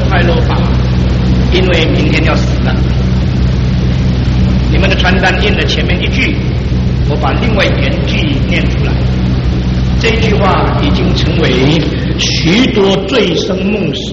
快乐吧，因为明天要死了。你们的传单印了前面一句，我把另外原句念出来。这句话已经成为许多醉生梦死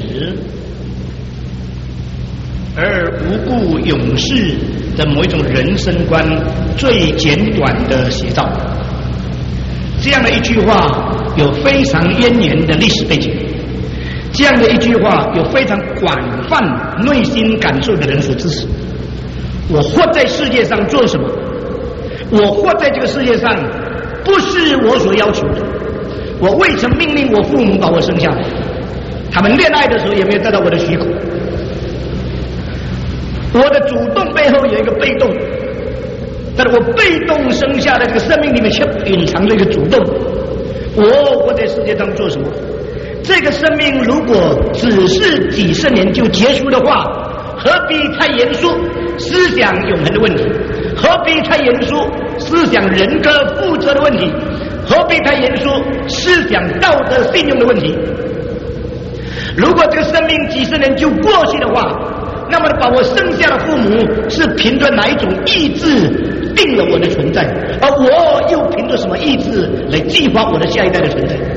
而无故永世的某一种人生观最简短的写照。这样的一句话有非常渊源的历史背景，这样的一句话有非常广泛内心感受的人所支持。我活在世界上做什么？我活在这个世界上不是我所要求的。我未曾命令我父母把我生下来，他们恋爱的时候也没有得到我的许可。我的主动背后有一个被动，但是我被动生下的这个生命里面却隐藏着一个主动。我活在世界上做什么？这个生命如果只是几十年就结束的话，何必太严肃思想永恒的问题？何必太严肃思想人格负责的问题？何必太严肃思想道德信用的问题？如果这个生命几十年就过去的话，那么把我生下的父母是凭着哪一种意志定了我的存在，而我又凭着什么意志来计划我的下一代的存在？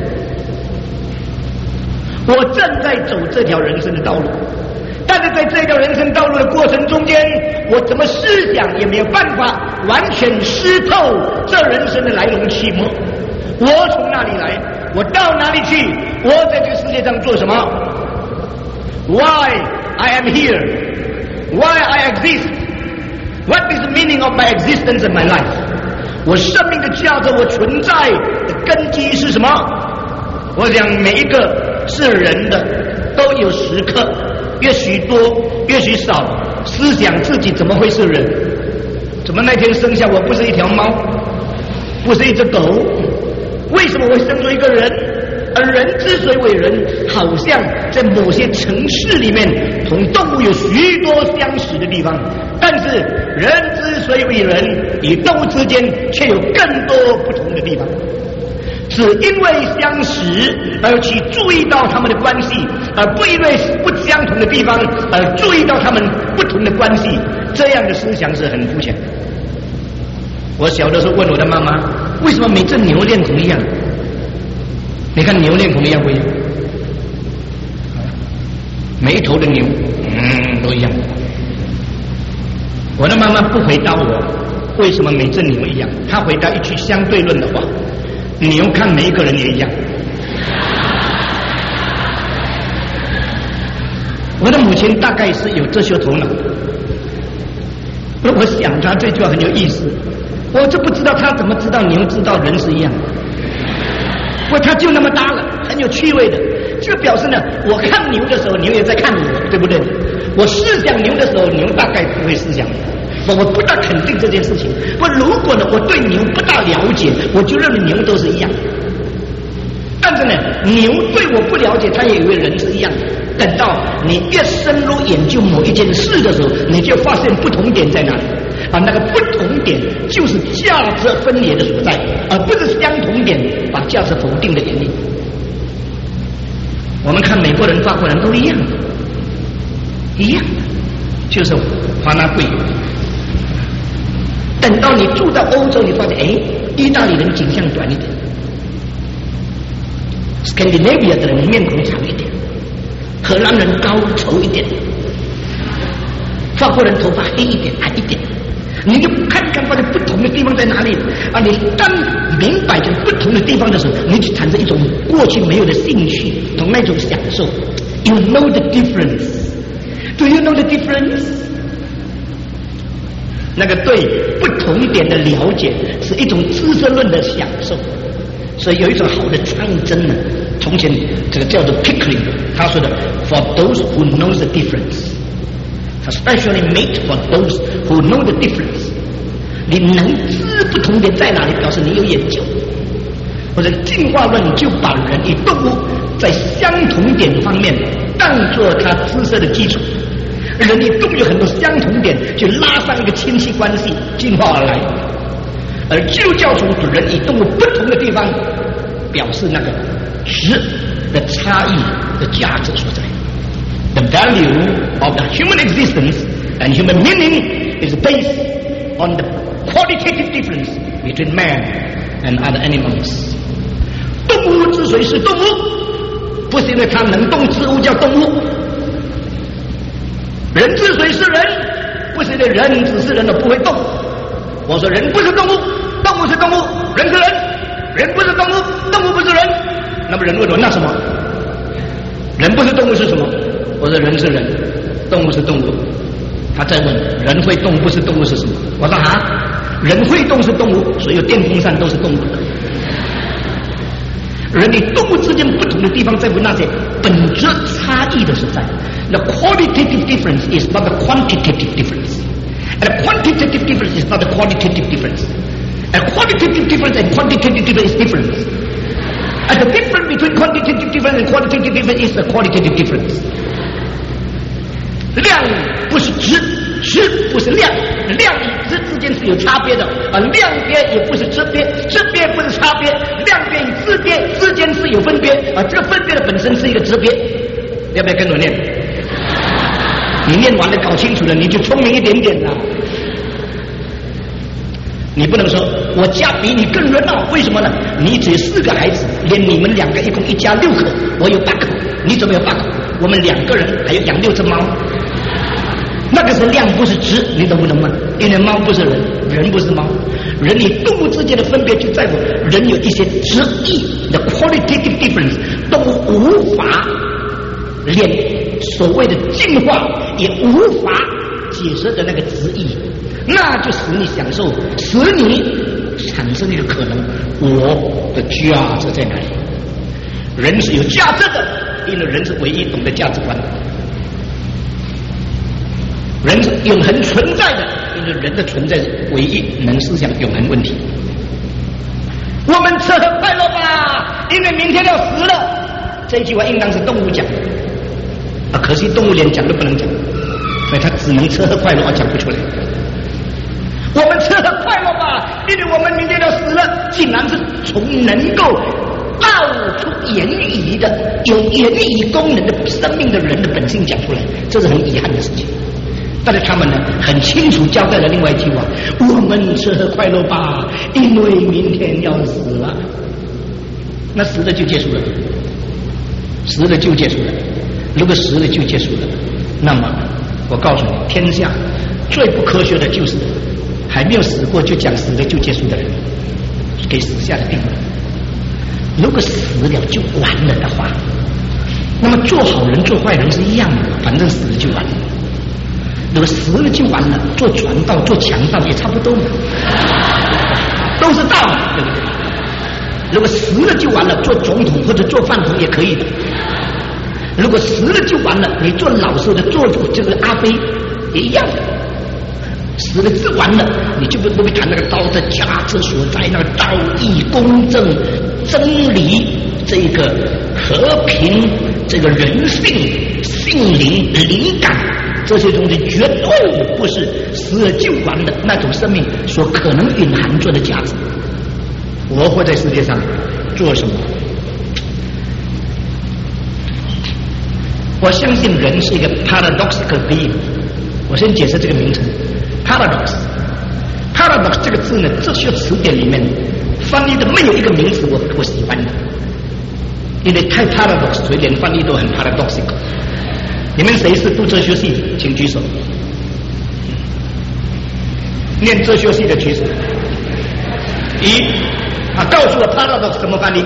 我正在走这条人生的道路，但是在这条人生道路的过程中间，我怎么思想也没有办法完全湿透这人生的来龙去脉。我从哪里来？我到哪里去？我在这个世界上做什么？ Why I am here? Why I exist? What is the meaning of my existence in my life? 我生命的价值，我存在的根基是什么？我想每一个是人的都有时刻，也许多也许少，思想自己怎么会是人？怎么那天生下我不是一条猫，不是一只狗？为什么会生出一个人？而人之所以为人，好像在某些城市里面同动物有许多相似的地方，但是人之所以为人，与动物之间却有更多不同的地方。只因为相似而去注意到他们的关系，而不因为不相同的地方而注意到他们不同的关系，这样的思想是很肤浅的。我小的时候问我的妈妈，为什么每只牛脸孔一样？你看牛脸孔一样不一样？每一头的牛都一样。我的妈妈不回答我为什么每只牛一样，她回答一句相对论的话，牛看每一个人也一样。我的母亲大概是有这些头脑，我想她这句话很有意思，我就不知道她怎么知道牛知道人是一样的。他就那么大了，很有趣味的。这个表示呢，我看牛的时候，牛也在看我，对不对？我思想牛的时候，牛大概不会思想我。我不大肯定这件事情。如果呢，我对牛不大了解，我就认为牛都是一样的。但是呢，牛对我不了解，他也以为人是一样的。等到你越深入研究某一件事的时候，你就发现不同点在哪里。那个不同点就是价值分裂的所在，而不是相同点把价值否定的原因。我们看美国人、法国人都一样的，一样的，就是华纳贵。等到你住到欧洲，你发现，意大利人颈项短一点 ，Scandinavia 的人面孔长一点，荷兰人高稠一点，法国人头发黑一点、矮一点。你就看看发现不同的地方在哪里你当明白这不同的地方的时候，你就产生一种过去没有的兴趣同那种享受。You know the difference? Do you know the difference? 那个对不同点的了解是一种知识论的享受。所以有一种好的唱针呢，从前这个叫做 Pickering， 他说的 For those who know the difference。Especially made for those who know the difference。 你能知不同点在哪里，表示你有研究。或者进化论就把人与动物在相同点方面当作他知识的基础，人与动物有很多相同点，就拉上一个亲戚关系进化而来。而基督教从人与动物不同的地方，表示那个质的差异的价值所在。 The value of the human existence and human meaning is based on the qualitative difference between man and other animals. 动物之所以是动物，不是因为它能动之物叫动物；人之所以是人，不是因为人只是人而不会动。我说人不是动物，动物是动物，人是人，人不是动物，动物不是人。那么人为什么？那什么？人不是动物是什么？我说人是人，动物是动物。他再问人会动不是动物是什么？我说啊，人会动是动物，所有电风扇都是动物的。人与动物之间不同的地方在于那些本质差异的所在。The qualitative difference is not the quantitative difference, and the quantitative difference is not the qualitative difference. And qualitative difference and quantitative difference is different. And the difference between quantitative difference and qualitative difference is the qualitative difference. 量不是质，质不是量，量与质之间是有差别的，量别也不是质别，质别不是差别，量别与质别之间是有分别，这个分别的本身是一个质别。要不要跟我念？你念完了搞清楚了，你就聪明一点点了。你不能说我家比你更热闹，为什么呢？你只有4个孩子，连你们2个一共一家6口，我有8口，你怎么有8口？我们2个人还有养6只猫。那个是量不是质，你懂不懂吗？因为猫不是人，人不是猫，人与动物之间的分别就在于人有一些质异的 qualitative difference， 动物无法连所谓的进化也无法解释的那个质异，那就使你享受，使你产生一个可能，我的价值在哪里？人是有价值的，因为人是唯一懂得价值观的。人是永恒存在的，因为人的存在唯一能思想永恒问题。我们吃喝快乐吧，因为明天要死了。这句话应当是动物讲的，可惜动物连讲都不能讲，所以他只能吃喝快乐，而讲不出来。我们吃喝快乐吧，因为我们明天要死了，竟然是从能够道出言语的、有言语功能的生命的人的本性讲出来，这是很遗憾的事情。但是他们呢，很清楚交代了另外一句话：我们吃喝快乐吧，因为明天要死了。那死了就结束了，死了就结束了。如果死了就结束了，那么我告诉你，天下最不科学的就是还没有死过就讲死了就结束的人，给死下的定论。如果死了就完了的话，那么做好人做坏人是一样的，反正死了就完了。如果死了就完了，做传道做强盗也差不多嘛，都是道理，对不对？如果死了就完了，做总统或者做饭桶也可以的。如果死了就完了，你做老师的做这个阿飞也一样的。死了就完了，你就不会谈那个道德价值所在，那个道义公正真理，这个和平，这个人性性灵灵感，这些东西绝对不是死了就完的那种生命所可能蕴含着的价值。我活在世界上做什么？我相信人是一个 paradoxical being。我先解释这个名称 paradox。paradox 这个字呢，哲学词典里面翻译的没有一个名词我喜欢的，因为太 paradox， 所以连翻译都很 paradoxical。你们谁是读哲学系的？请举手。念哲学系的举手。告诉我 paradox 怎么翻译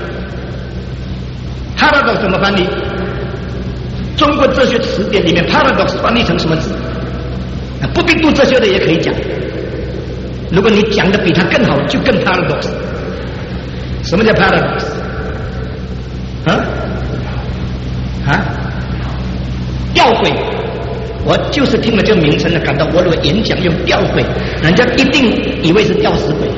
？paradox 怎么翻译？中国哲学词典里面 paradox 翻译成什么字？不必读哲学的也可以讲。如果你讲的比他更好，就更 paradox。什么叫 paradox？ 吊诡。我就是听了这个名称呢，感到我如果演讲用吊诡，人家一定以为是吊死鬼。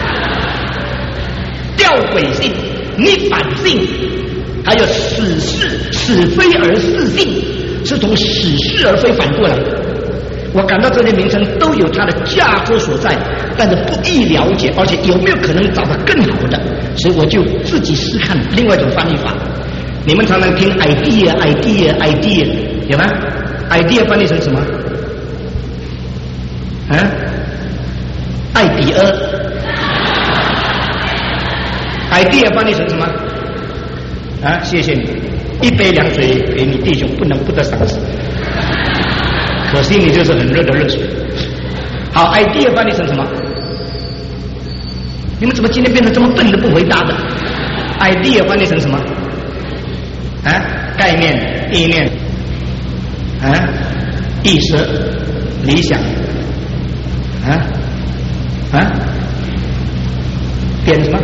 吊诡性、逆反性，还有使非而是性，是从使是而非反过来的。我感到这些名称都有它的价值所在，但是不易了解，而且有没有可能找到更好的，所以我就自己试看另外一种翻译法。你们常常听 idea， 有吗 ？idea 翻译成什么？啊？艾比尔 idea 翻译成什么？啊，谢谢你，一杯凉水给你弟兄，不能不得赏识。可惜你就是很热的热水。好 ，idea 翻译成什么？你们怎么今天变得这么笨的不回答的 ？idea 翻译成什么？啊，概念、意念，啊，意识、理想，点什么？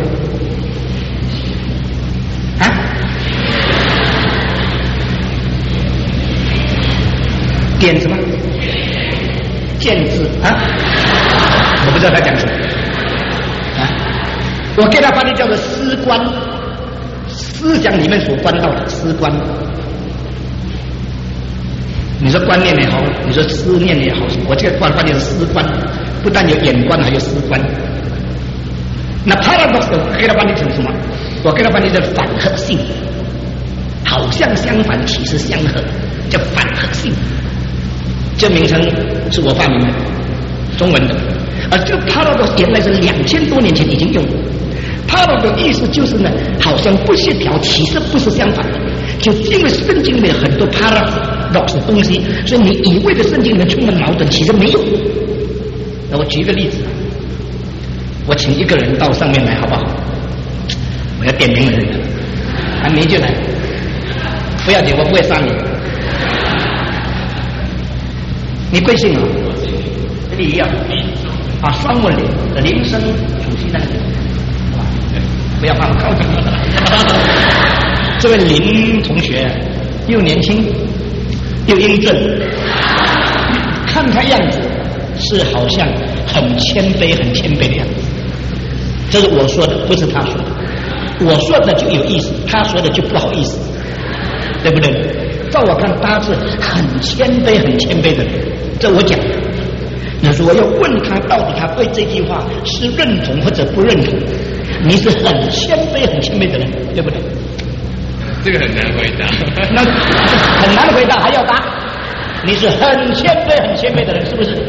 点什么？见字啊！我不知道他讲什么啊！我给他翻译叫做思观，思想里面所观到的思观。你说观念也好，你说思念也好，我这个翻译是思观，不但有眼观，还有思观。那 paradox 我给他翻译成什么？我给他翻译成反合性，好像相反，其实相合，叫反合性。这名称是我发明的，中文的。而这个 paradox 原来是2000多年前已经用了。paradox 的意思就是呢，好像不协调，其实不是相反的。就因为圣经里面有很多 paradox 的东西，所以你以为的圣经里面充满矛盾，其实没有。那我举一个例子，我请一个人到上面来，好不好？我要点名人，你就来，不要紧，我不会杀你。你贵姓啊？李啊，啊，双文的林生主席那里，不要怕，我靠近。这位林同学又年轻又英俊，看他样子是好像很谦卑、很谦卑的样子。这是我说的，不是他说的。我说的就有意思，他说的就不好意思，对不对？照我看，他是很谦卑、很谦卑的人。这我讲的。那如果要问他，到底他对这句话是认同或者不认同？你是很谦卑、很谦卑的人，对不对？ 这个很难回答。 那很难回答，还要答？你是很谦卑、很谦卑的人，是不是？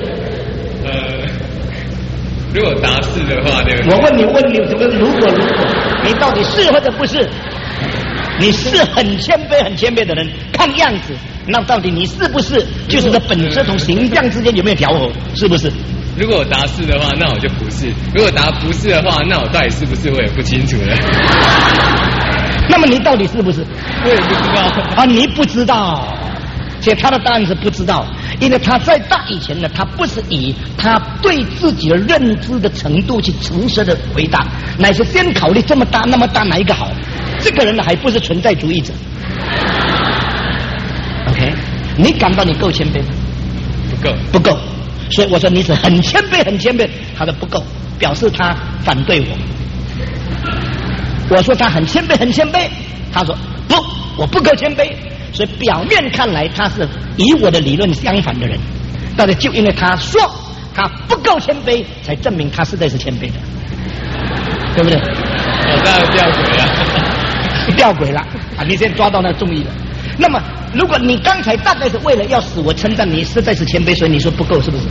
如果答是的话，对不对？ 我问你怎么如果，你到底是或者不是？你是很谦卑、很谦卑的人，看样子，那到底你是不是？就是这本质同形象之间有没有调和？是不是？ 如果我答是的话，那我就不是；如果答不是的话，那我到底是不是我也不清楚了。 那么你到底是不是？ 我也不知道啊，你不知道。所以他的答案是不知道，因为他在答以前呢，他不是以他对自己的认知的程度去诚实的回答，乃是先考虑这么大那么大哪一个好。这个人呢，还不是存在主义者。OK， 你感到你够谦卑吗？不够。所以我说你是很谦卑、很谦卑。他说不够，表示他反对我。我说他很谦卑、很谦卑，他说不，我不够谦卑。所以表面看来他是与我的理论相反的人，但是就因为他说他不够谦卑，才证明他实在是谦卑的，对不对？ 我当然吊诡了， 吊诡了啊！你现在抓到那重意了。那么，如果你刚才大概是为了要使我称赞你实在是谦卑，所以你说不够，是不是？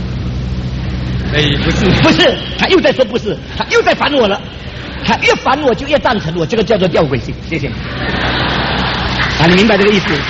不是，他又在说不是，他又在烦我了。他越烦我就越赞成我，这个叫做吊诡性。谢谢你。啊，你明白这个意思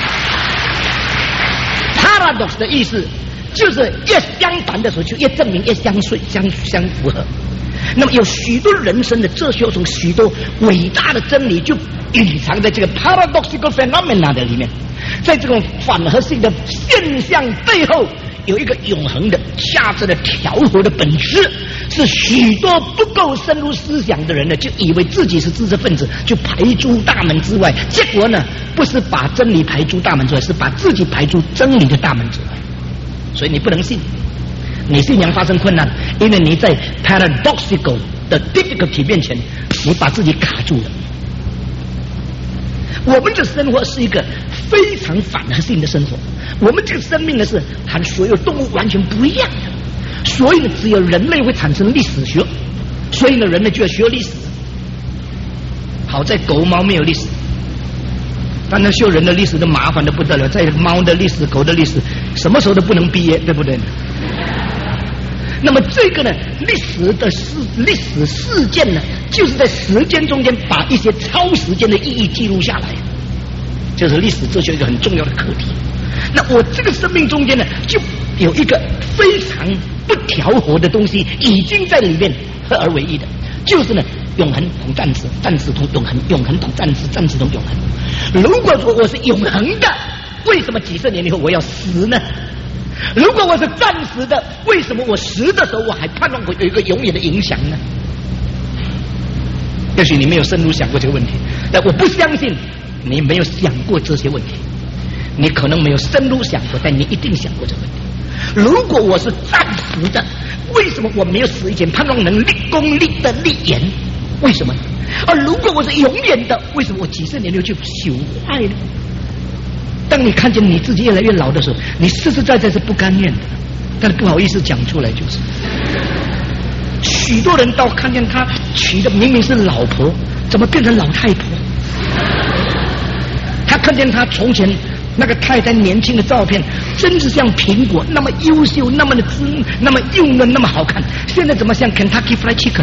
？paradox 的意思就是越相反的时候，就越证明越相符合。那么有许多人生的哲学中，许多伟大的真理就隐藏在这个 paradoxical phenomena 的里面。在这种反合性的现象背后，有一个永恒的价值的调和的本质，是许多不够深入思想的人呢，就以为自己是知识分子，就排诸大门之外。结果呢，不是把真理排诸大门之外，是把自己排诸真理的大门之外。所以你不能信，你信仰发生困难，因为你在 paradoxical 的 difficulty 面前，你把自己卡住了。我们的生活是一个非常反合性的生活，我们这个生命呢是和所有动物完全不一样的，所以呢只有人类会产生历史学，所以呢人类就要学历史。好在狗猫没有历史， 当然修人的历史都麻烦的不得了，在猫的历史、狗的历史，什么时候都不能毕业，对不对？那么这个呢，历史事件呢，就是在时间中间把一些超时间的意义记录下来，这是历史哲学一个很重要的课题。那我这个生命中间呢，就有一个非常不调和的东西，已经在里面合而为一的，就是呢，永恒同暂时，暂时同永恒，永恒同暂时，暂时同永恒。如果说我是永恒的，为什么几十年以后我要死呢？如果我是暂时的，为什么我死的时候我还盼望我有一个永远的影响呢？也许你没有深入想过这个问题，但我不相信你没有想过这些问题。你可能没有深入想过，但你一定想过这个问题。如果我是暂时的，为什么我没有死以前盼望能立功立德立言？为什么？而如果我是永远的，为什么我几十年后就朽坏了？当你看见你自己越来越老的时候，你实实在在是不甘愿的，但是不好意思讲出来。就是许多人到看见他娶的明明是老婆，怎么变成老太婆？他看见他从前那个太太年轻的照片，真是像苹果那么优秀，那么的滋润，那么幼嫩，那么好看，现在怎么像 Kentucky Fried Chicken？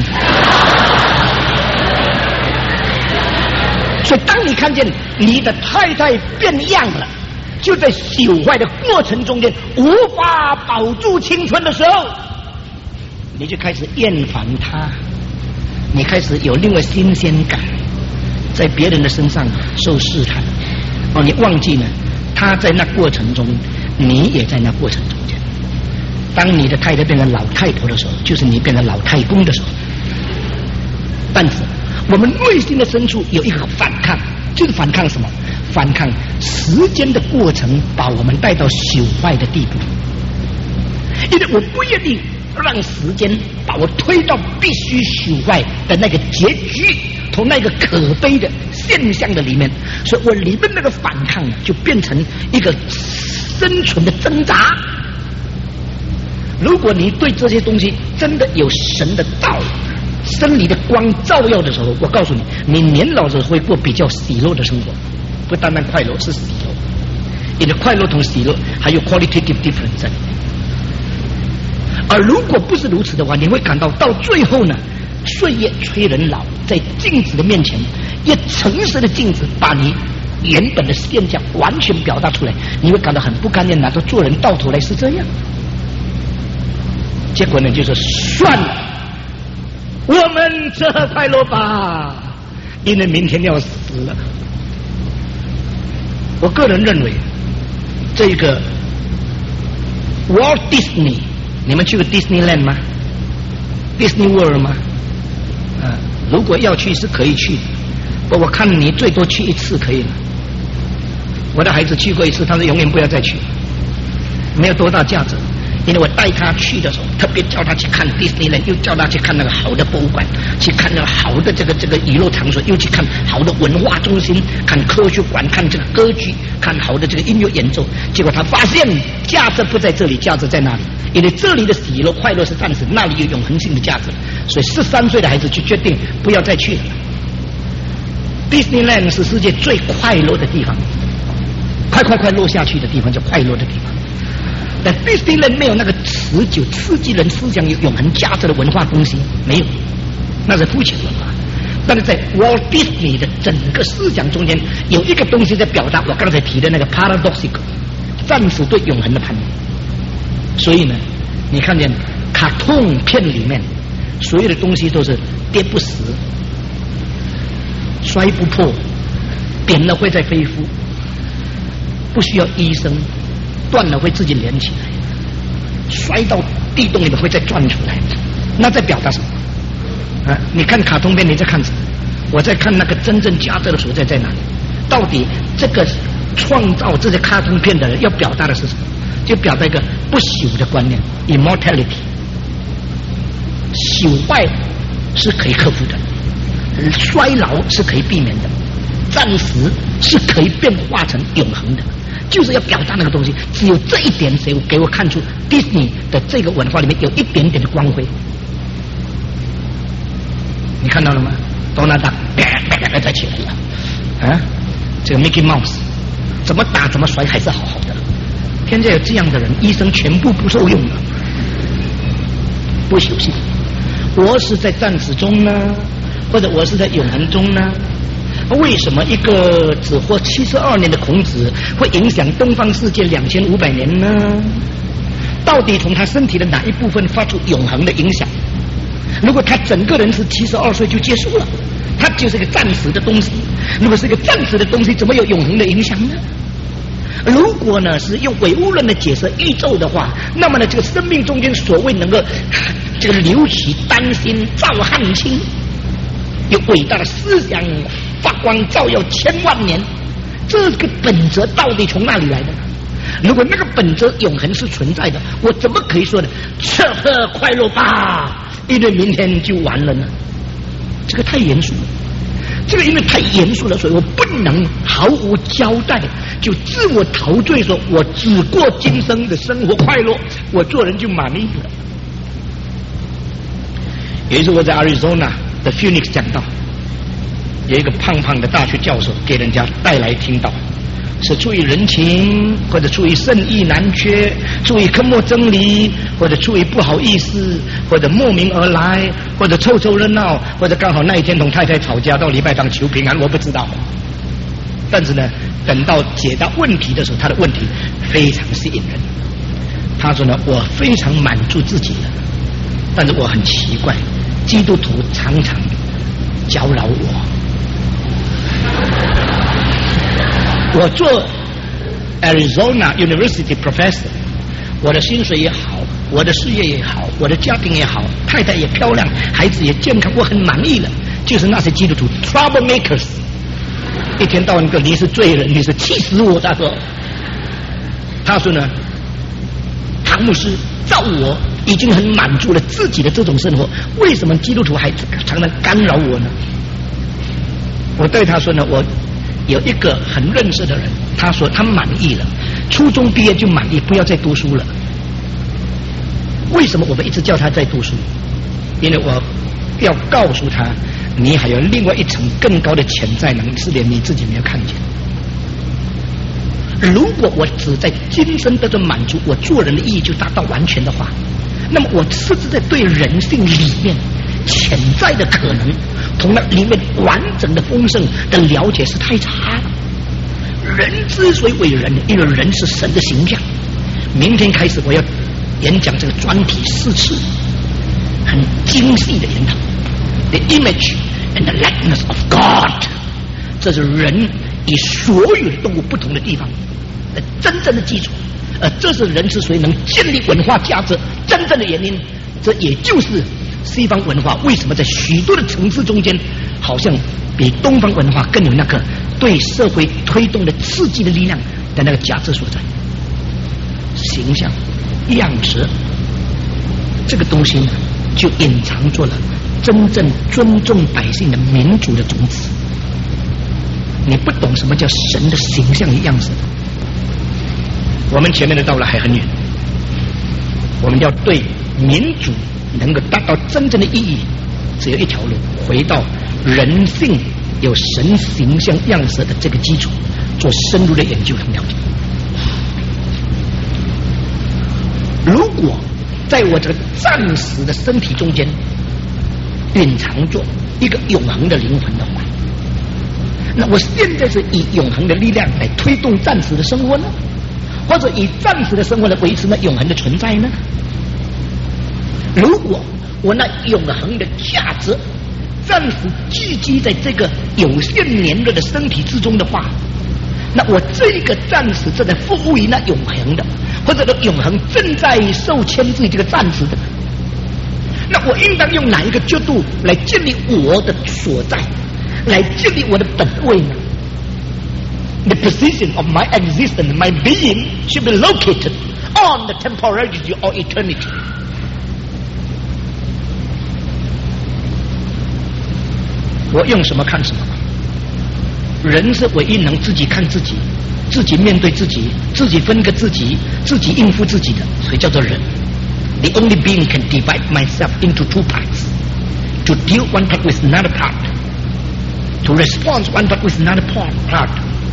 所以当你看见你的太太变样了，就在朽坏的过程中间无法保住青春的时候，你就开始厌烦她，你开始有另外新鲜感，在别人的身上受试探。你忘记了他在那过程中，你也在那过程中间。当你的太太变成老太婆的时候，就是你变成老太公的时候。但是我们内心的深处有一个反抗，就是反抗什么？反抗时间的过程把我们带到朽坏的地步。因为我不愿意让时间把我推到必须朽坏的那个结局，从那个可悲的现象的里面，所以我里面那个反抗就变成一个生存的挣扎。如果你对这些东西真的有神的道、真理的光照耀的时候，我告诉你，你年老的时候会过比较喜乐的生活，不单单快乐，是喜乐。因为快乐同喜乐还有 qualitative difference 在里面。而如果不是如此的话，你会感到到最后呢，岁月催人老，在镜子的面前，一诚实的镜子把你原本的现象完全表达出来，你会感到很不甘愿，难道做人到头来是这样？结果呢，就是算了，我们这快乐吧，因为明天要死了。我个人认为，这个 Walt Disney， 你们去过 Disneyland 吗？ Disney World 吗？如果要去是可以去，我看你最多去一次可以了。我的孩子去过一次，他说永远不要再去，没有多大价值。因为我带他去的时候，特别叫他去看 Disneyland， 又叫他去看那个好的博物馆，去看那个好的这个娱乐场所，又去看好的文化中心，看科学馆，看这个歌剧，看好的这个音乐演奏。结果他发现价值不在这里，价值在那里。因为这里的喜乐快乐是暂时，那里有永恒性的价值。所以13岁的孩子就决定不要再去了。Disneyland 是世界最快乐的地方，快落下去的地方叫快乐的地方。但 Disneyland 没有那个持久刺激人思想有永恒价值的文化东西，没有，那是肤浅文化。但是在 Walt Disney 的整个思想中间，有一个东西在表达我刚才提的那个 paradoxical， 暂时对永恒的盼望。所以呢，你看见卡通片里面所有的东西都是跌不死、摔不破、扁了会再恢复，不需要医生，断了会自己连起来，摔到地洞里面会再转出来。那在表达什么？你看卡通片你在看什么？我在看那个真正价值的所在在哪里？到底这个创造这些卡通片的人要表达的是什么？就表达一个不朽的观念 immortality。 朽坏是可以克服的，衰老是可以避免的，暂时是可以变化成永恒的，就是要表达那个东西。只有这一点谁给我看出 Disney 的这个文化里面有一点点的光辉。你看到了吗？多纳达再起来了啊！ 这个 Mickey Mouse 怎么打怎么摔还是好好的。现在有这样的人，医生全部不受用了，不休息。我是在战死中呢，或者我是在永恒中呢？为什么一个只活72年的孔子会影响东方世界2500年呢？到底从他身体的哪一部分发出永恒的影响？如果他整个人是72岁就结束了，他就是一个暂时的东西。如果是一个暂时的东西，怎么有永恒的影响呢？如果呢是用唯物论的解释宇宙的话，那么呢这个生命中间所谓能够这个留起丹心照汗青，有伟大的思想发光照耀1000万年，这个本质到底从哪里来的？如果那个本质永恒是存在的，我怎么可以说呢吃喝快乐吧，因为明天就完了呢？这个太严肃了，这个因为太严肃了，所以我不能毫无交代就自我陶醉说我只过今生的生活快乐，我做人就满意了。有一次我在 Arizona 的 Phoenix 讲道，有一个胖胖的大学教授给人家带来听到，是出于人情，或者出于圣意难缺，出于坑没真理，或者出于不好意思，或者莫名而来，或者凑凑热闹，或者刚好那一天同太太吵架到礼拜堂求平安，我不知道。但是呢，等到解答问题的时候，他的问题非常吸引人。他说呢，我非常满足自己的，但是我很奇怪，基督徒常常搅扰我。我做 Arizona University Professor， 我的薪水也好，我的事业也好，我的家庭也好，太太也漂亮，孩子也健康，我很满意了。就是那些基督徒 troublemakers， 一天到晚说你是罪人，你是气死我。他说呢，唐牧师照我已经很满足了自己的这种生活，为什么基督徒还常常干扰我呢？我对他说呢，我有一个很认识的人，他说他满意了，初中毕业就满意，不要再读书了。为什么我们一直叫他再读书？因为我要告诉他，你还有另外一层更高的潜在能力，是连你自己没有看见。如果我只在今生得到满足，我做人的意义就达到完全的话，那么我甚至在对人性里面潜在的可能同那里面完整的丰盛的了解是太差了。人之所以为人，因为人是神的形象。明天开始我要演讲这个专题4次，很精细的研讨 The image and the likeness of God， 这是人与所有的动物不同的地方的真正的基础，这是人之所以能建立文化价值真正的原因。这也就是西方文化为什么在许多的层次中间好像比东方文化更有那个对社会推动的刺激的力量的那个价值所在。形象样式这个东西呢，就隐藏住了真正尊重百姓的民主的种子。你不懂什么叫神的形象与样式，我们前面的道路还很远。我们要对民主能够达到真正的意义，只有一条路，回到人性有神形象样式的这个基础，做深入的研究和了解。如果在我这个暂时的身体中间蕴藏着一个永恒的灵魂的话，那我现在是以永恒的力量来推动暂时的生活呢，或者以暂时的生活来维持那永恒的存在呢？如果我那永恒的价值暂时聚集在这个有限年日的身体之中的话，那我这个暂时正在服务于那永恒的，或者那永恒正在受牵制于这个暂时的，那我应当用哪一个角度来建立我的所在，来建立我的本位呢？ The position of my existence, my being, should be located on the temporality or eternity. 我用什么看什么？人是唯一能自己看自己、自己面对自己、自己分割自己、自己应付自己的，所以叫做人。The only being can divide myself into two parts, to deal one part with another part, to respond one part with another part,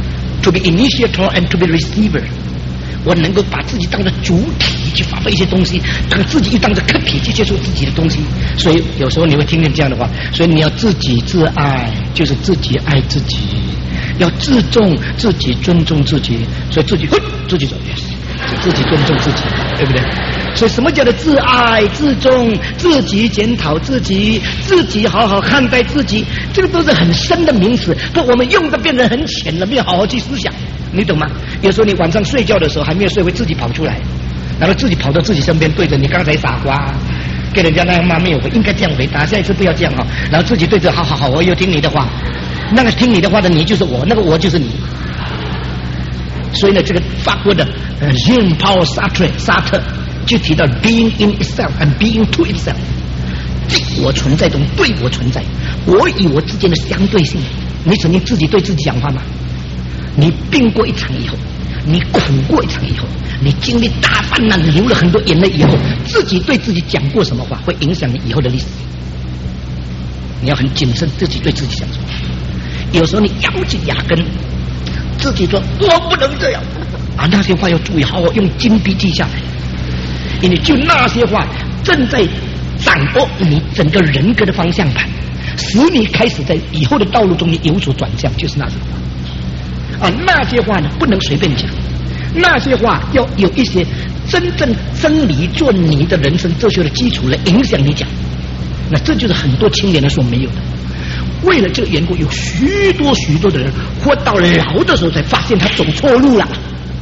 to be initiator and to be receiver。我能够把自己当作主体去发挥一些东西，当自己又当作客体去接受自己的东西。所以有时候你会听见这样的话，所以你要自己自爱，就是自己爱自己，要自重自己，尊重自己，所以自己走，自己尊重自己，对不对？所以什么叫做自爱、自重、自己检讨自己、自己好好看待自己，这个都是很深的名词，不，我们用的变成很浅了，没有好好去思想，你懂吗？有时候你晚上睡觉的时候还没有睡，会自己跑出来，然后自己跑到自己身边，对着你刚才傻瓜给人家那样骂，没有回，应该这样回答，下一次不要这样哈。然后自己对着好，我又听你的话，那个听你的话的你就是我，那个我就是你。所以呢，这个法国的Jean-Paul Sartre 沙特就提到 being in itself and being to itself， 我存在中对我存在，我与我之间的相对性。你曾经自己对自己讲话吗？你病过一场以后，你苦过一场以后，你经历大患难，流了很多眼泪以后，自己对自己讲过什么话，会影响你以后的历史。你要很谨慎自己对自己讲什么。有时候你咬紧牙根，自己说我不能这样啊，那些话要注意，好好用金笔记下来，因为就那些话正在掌握你整个人格的方向盘，使你开始在以后的道路中你有所转向，就是那些话啊。那些话呢不能随便讲，那些话要有一些真正真理做你的人生哲学的基础来影响你讲。那这就是很多青年人所没有的。为了这个缘故，有许多的人活到老的时候才发现他走错路了。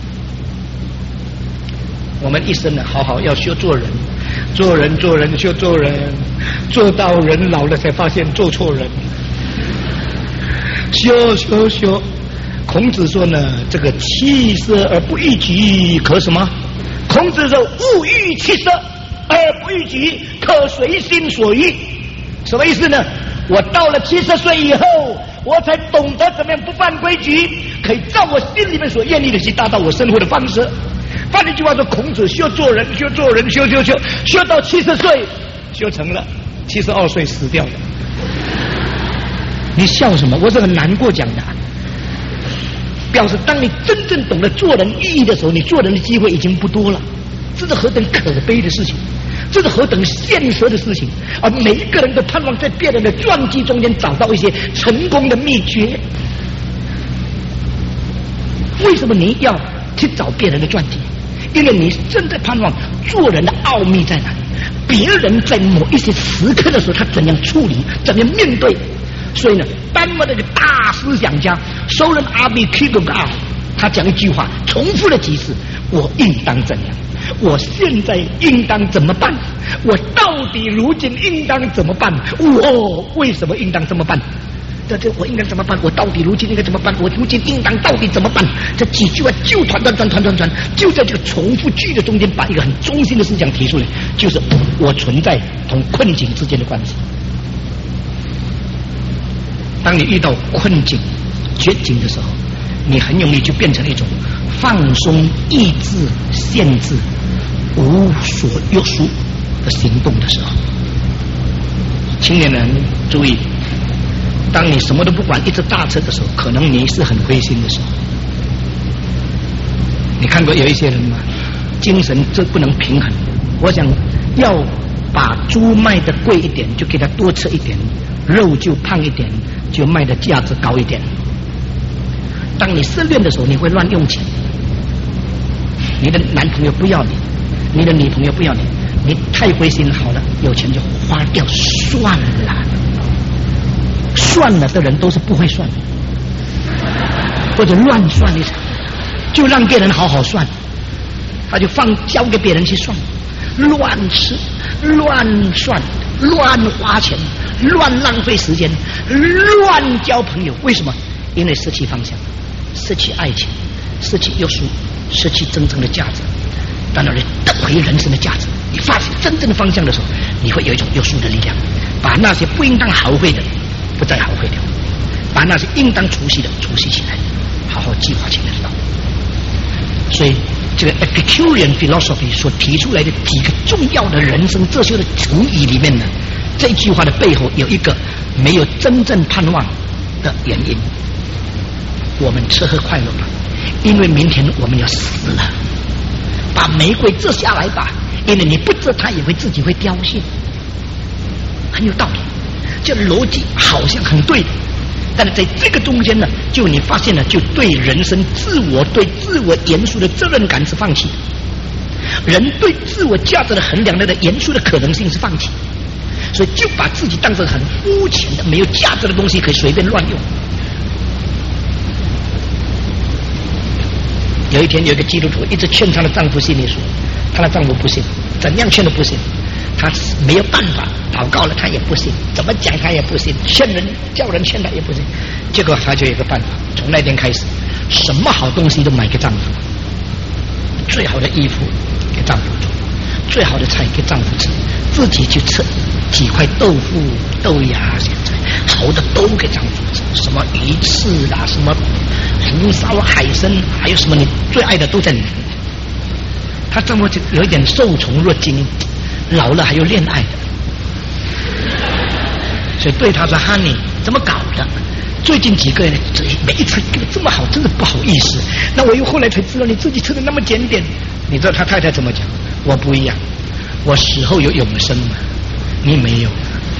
我们一生呢，好好要学做人，学做人，做到人老了才发现做错人。修。孔子说呢，这个弃色而不逾矩，可什么？孔子说勿欲弃色而不逾矩，可随心所欲。什么意思呢？我到了70岁以后，我才懂得怎么样不犯规矩，可以照我心里面所愿意的去达到我生活的方式。换一句话说，孔子修做人，修到70岁修成了，72岁死掉了。你笑什么？我是很难过讲的，表示当你真正懂得做人意义的时候，你做人的机会已经不多了。这是何等可悲的事情，这是何等现实的事情。而每一个人都盼望在别人的传记中间找到一些成功的秘诀。为什么你要去找别人的传记？因为你正在盼望做人的奥秘在哪里，别人在某一些时刻的时候他怎样处理，怎样面对。所以呢，丹麦的一个大思想家Søren Arby Kierkegaard，他讲一句话，重复了几次：我应当怎样？我现在应当怎么办？我到底如今应当怎么办？我为什么应当这么办？这我应该怎么办？我到底如今应该怎么办？我如今应当到底怎么办？这几句话就团，就在这个重复句的中间，把一个很中心的思想提出来，就是我存在同困境之间的关系。当你遇到困境、绝境的时候，你很容易就变成一种放松、抑制、限制、无所约束的行动的时候。青年人注意，当你什么都不管，一直大车的时候，可能你是很灰心的时候。你看过有一些人吗？精神这不能平衡。我想要把猪卖的贵一点，就给他多吃一点；肉就胖一点，就卖的价值高一点。当你失恋的时候，你会乱用钱。你的男朋友不要你，你的女朋友不要你，你太灰心了。好了，有钱就花掉算了。算了的人都是不会算的，或者乱算一场，就让别人好好算，他就交给别人去算，乱吃、乱算、乱花钱、乱浪费时间、乱交朋友。为什么？因为失去方向，失去爱情，失去约束，失去真正的价值。当然，你得回人生的价值，你发现真正的方向的时候，你会有一种约束的力量，把那些不应当豪会的不再豪会掉，把那些应当除息的除息起来，好好计划起来的道理。所以这个 Epicurean philosophy 所提出来的几个重要的人生哲学的主语里面呢，这句话的背后有一个没有真正盼望的原因。我们吃喝快乐吧。 因为明天我们要死了，把玫瑰折下来吧，因为你不折它也会自己会凋谢。很有道理，这逻辑好像很对的，但是在这个中间呢，就你发现了，就对人生对自我严肃的责任感是放弃的，人对自我价值的衡量的严肃的可能性是放弃，所以就把自己当成很肤浅的没有价值的东西可以随便乱用。有一天有一个基督徒一直劝她的丈夫信耶稣，她的丈夫不信，怎样劝都不信，她没有办法，祷告了她也不信，怎么讲她也不信，叫人劝她也不信。结果她就有一个办法，从那天开始什么好东西都买给丈夫，最好的衣服给丈夫穿，最好的菜给丈夫吃，自己去吃几块豆腐豆芽现在好的都给丈夫吃，什么鱼翅啦，什么红烧海参，还有什么你最爱的都在里面。她丈夫就有一点受宠若惊，老了还有恋爱的，所以对她说 Honey 怎么搞的，最近几个月每一餐给的这么好，真的不好意思。那我又后来才知道你自己吃的那么检点。你知道他太太怎么讲？我不一样，我死后有永生嘛，你没有。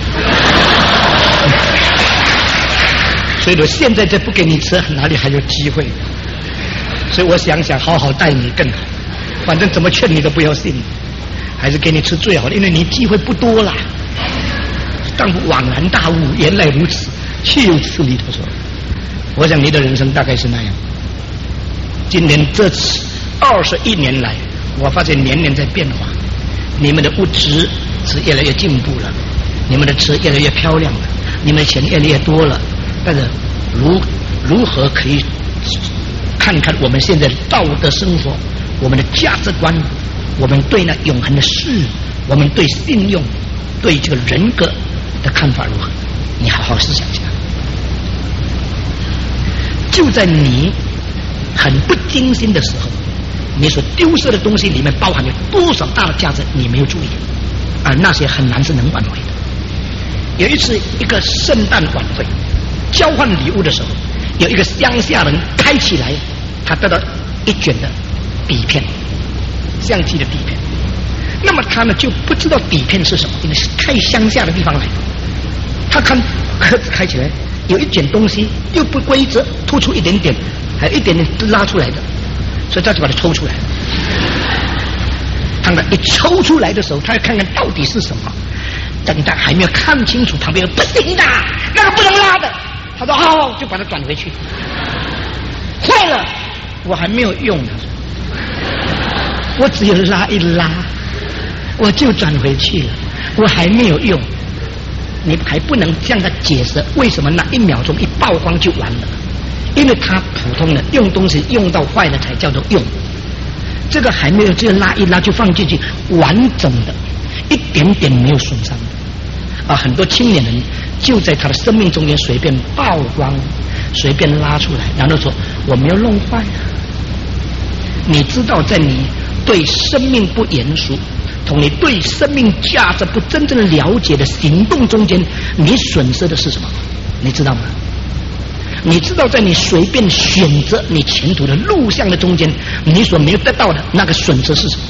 所以我现在再不给你吃，哪里还有机会？所以我想好好待你更好，反正怎么劝你都不要信，还是给你吃最好的，因为你机会不多啦。丈夫恍然大悟，原来如此，确有此理。他说：“我想你的人生大概是那样。今年这次21年来，我发现年年在变化。你们的物质是越来越进步了，你们的车越来越漂亮了，你们的钱越来越多了。但是如何可以看看我们现在道德生活，我们的价值观，我们对那永恒的事，我们对信用，对这个人格的看法如何？你好好思想一下。就在你很不精心的时候，你所丢失的东西里面包含了多少大的价值，你没有注意，而那些很难是能挽回的。有一次一个圣诞晚会交换礼物的时候，有一个乡下人开起来，他得到一卷的底片，相机的底片。那么他呢就不知道底片是什么，因为是开乡下的地方来的。他看盒子开起来有一卷东西又不规则，突出一点点，还有一点点拉出来的，所以他就把它抽出来。当他一抽出来的时候，他要看看到底是什么。等他还没有看清楚，旁边不行的，那个不能拉的。他说好，就把它转回去。坏了，我还没有用呢，我只有拉一拉，我就转回去了，我还没有用。你还不能向他解释为什么那1秒钟一曝光就完了，因为他普通的用东西用到坏了才叫做用，这个还没有，只有拉一拉就放进去，完整的一点点没有损伤的。很多青年人就在他的生命中间随便曝光，随便拉出来，然后说我没有弄坏啊。你知道在你对生命不严肃，同你对生命价值不真正了解的行动中间，你损失的是什么？你知道吗？你知道在你随便选择你前途的路向的中间，你所没有得到的那个损失是什么？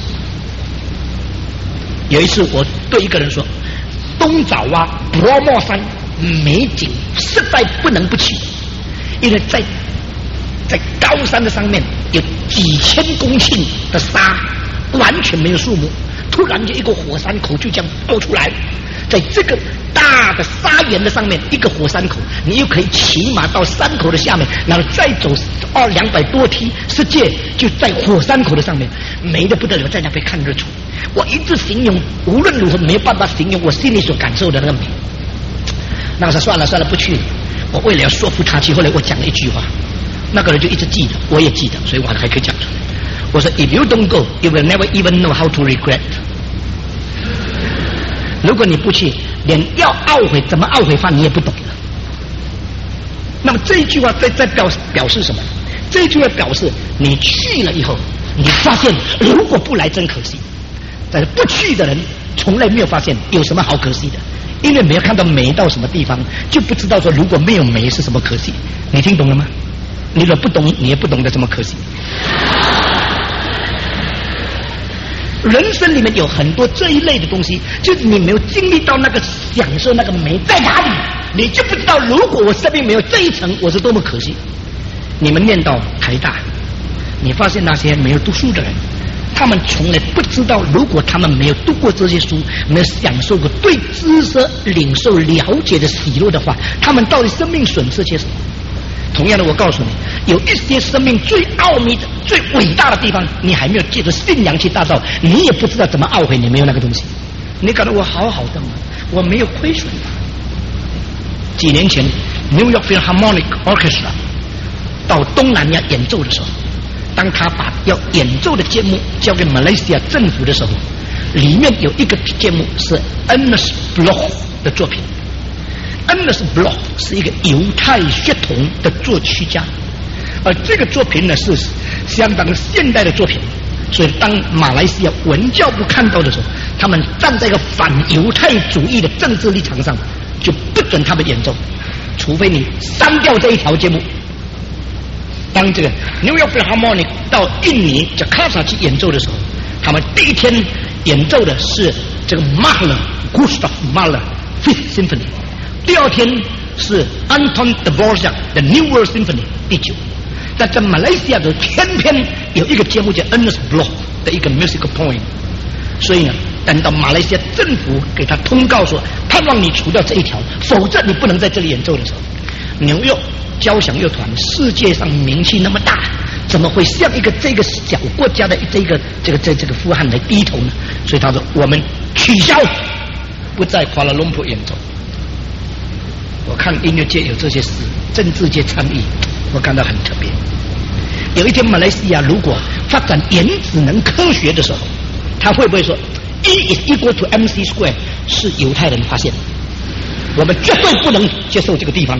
有一次我对一个人说，东爪哇博莫山美景实在不能不去，因为在高山的上面有几千公顷的沙，完全没有树木，突然间一个火山口就这样爆出来，在这个大的沙原的上面一个火山口，你又可以骑马到山口的下面，然后再走200多梯，世界就在火山口的上面，美得不得了，在那边看日出。我一直形容，无论如何没有办法形容我心里所感受的那个美。那我说算了不去了。我为了要说服他去，后来我讲了一句话，那个人就一直记得，我也记得，所以我还可以讲出来。我说 If you don't go, you will never even know how to regret。 如果你不去，连要懊悔怎么懊悔法你也不懂了。那么这一句话在表示什么？这一句话表示你去了以后，你发现如果不来真可惜。但是不去的人从来没有发现有什么好可惜的，因为没有看到美到什么地方，就不知道说如果没有美是什么可惜。你听懂了吗？你若不懂，你也不懂得什么可惜。 人生里面有很多这一类的东西，就是你没有经历到那个享受，那个美在哪里，你就不知道如果我生命没有这一层，我是多么可惜。你们念到台大，你发现那些没有读书的人，他们从来不知道，如果他们没有读过这些书，没有享受过对知识领受了解的喜乐的话，他们到底生命损失些什么？同样的，我告诉你，有一些生命最奥秘的、最伟大的地方，你还没有借着信仰去打造，你也不知道怎么懊悔你没有那个东西。你感到我好好的嘛，我没有亏损。几年前 ，New York Philharmonic Orchestra 到东南亚演奏的时候，当他把要演奏的节目交给马来西亚政府的时候，里面有一个节目是 Ernest Bloch 的作品。Ernest Bloch 是一个犹太血统的作曲家，而这个作品呢是相当现代的作品，所以当马来西亚文教部看到的时候，他们站在一个反犹太主义的政治立场上，就不准他们演奏，除非你删掉这一条节目。当这个 New York Philharmonic 到印尼加卡萨去演奏的时候，他们第一天演奏的是这个 Gustav Mahler Fifth Symphony， 第二天是 Anton Dvorak 的 New World Symphony 第9。但在马来西亚的偏偏有一个节目叫 Ernest Bloch 的一个 musical poem， 所以呢，等到马来西亚政府给他通告说，盼望你除掉这一条，否则你不能在这里演奏的时候，纽约交响乐团世界上名气那么大，怎么会向一个这个小国家的这个富汉来低头呢？所以他说，我们取消，不在瓜拉隆坡演奏。我看音乐界有这些事，政治界参与，我感到很特别。有一天马来西亚如果发展原子能科学的时候，他会不会说 E is equal to mc square 是犹太人发现的，我们绝对不能接受这个地方？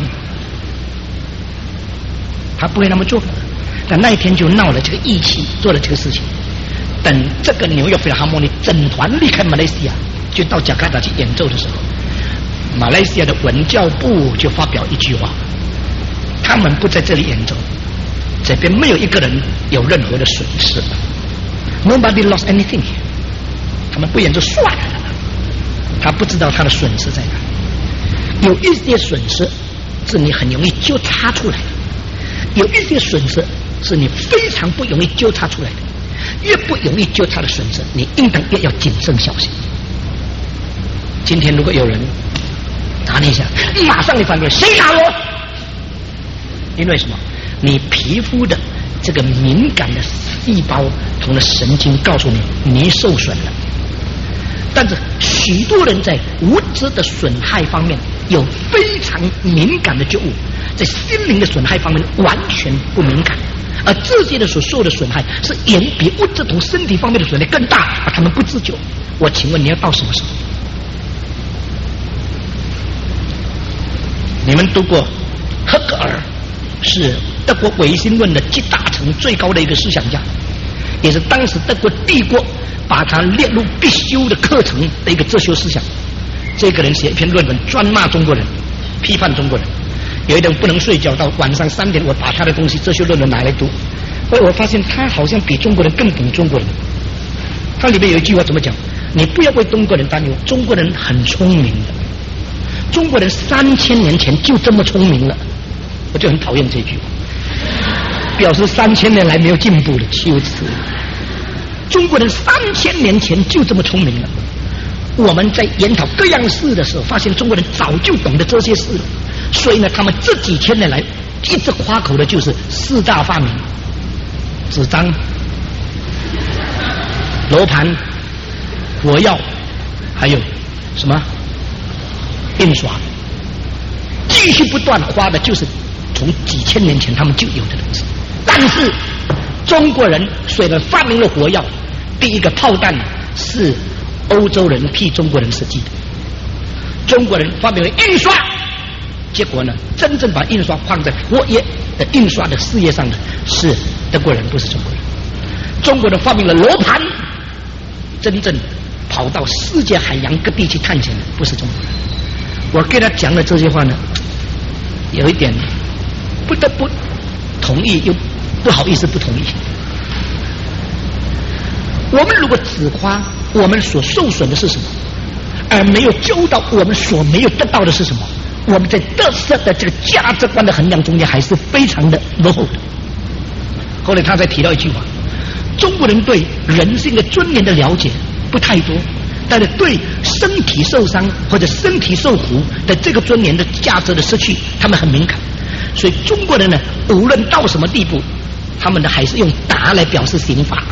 他不会那么做，但那一天就闹了这个义气，做了这个事情。等这个纽约菲尔哈莫尼整团离开马来西亚，就到加卡达去演奏的时候，马来西亚的文教部就发表一句话：他们不在这里演奏，这边没有一个人有任何的损失 ，Nobody lost anything。他们不演奏算了，他不知道他的损失在哪。有一些损失是你很容易就查出来的，有一些损失是你非常不容易纠察出来的，越不容易纠察的损失，你应当越要谨慎小心。今天如果有人打你一下，马上你反过来，谁打我？因为什么？你皮肤的这个敏感的细胞同的神经告诉你，你受损了。但是许多人在物质的损害方面有非常敏感的觉悟，在心灵的损害方面完全不敏感，而这些的所受的损害是远比物质同身体方面的损害更大，而他们不自觉。我请问你要到什么时候？你们读过赫格尔，是德国唯心论的集大成最高的一个思想家，也是当时德国帝国把他列入必修的课程的一个哲学思想。这个人写一篇论文专骂中国人，批判中国人。有一天不能睡觉，到晚上3点，我把他的东西哲学论文拿来读，后来我发现他好像比中国人更懂中国人。他里面有一句话怎么讲？你不要为中国人担忧，中国人很聪明的，中国人3000年前就这么聪明了。我就很讨厌这句话，表示3000年来没有进步的羞耻。中国人3000年前就这么聪明了。我们在研讨各样事的时候，发现中国人早就懂得这些事了。所以呢，他们这几千年来一直夸口的就是4大发明：纸张、罗盘、火药，还有什么印刷。继续不断夸的就是从几千年前他们就有的东西。但是中国人虽然发明了火药，第一个炮弹是欧洲人替中国人设计的。中国人发明了印刷，结果呢，真正把印刷放在活页的印刷的事业上的是德国人，不是中国人。中国人发明了罗盘，真正跑到世界海洋各地去探险的不是中国人。我给他讲的这些话呢，有一点不得不同意又不好意思不同意。我们如果只夸我们所受损的是什么，而没有揪到我们所没有得到的是什么，我们在得失的这个价值观的衡量中间还是非常的落后的。后来他再提到一句话，中国人对人性的尊严的了解不太多，但是对身体受伤或者身体受苦的这个尊严的价值的失去，他们很敏感。所以中国人呢，无论到什么地步，他们呢还是用打来表示刑罚。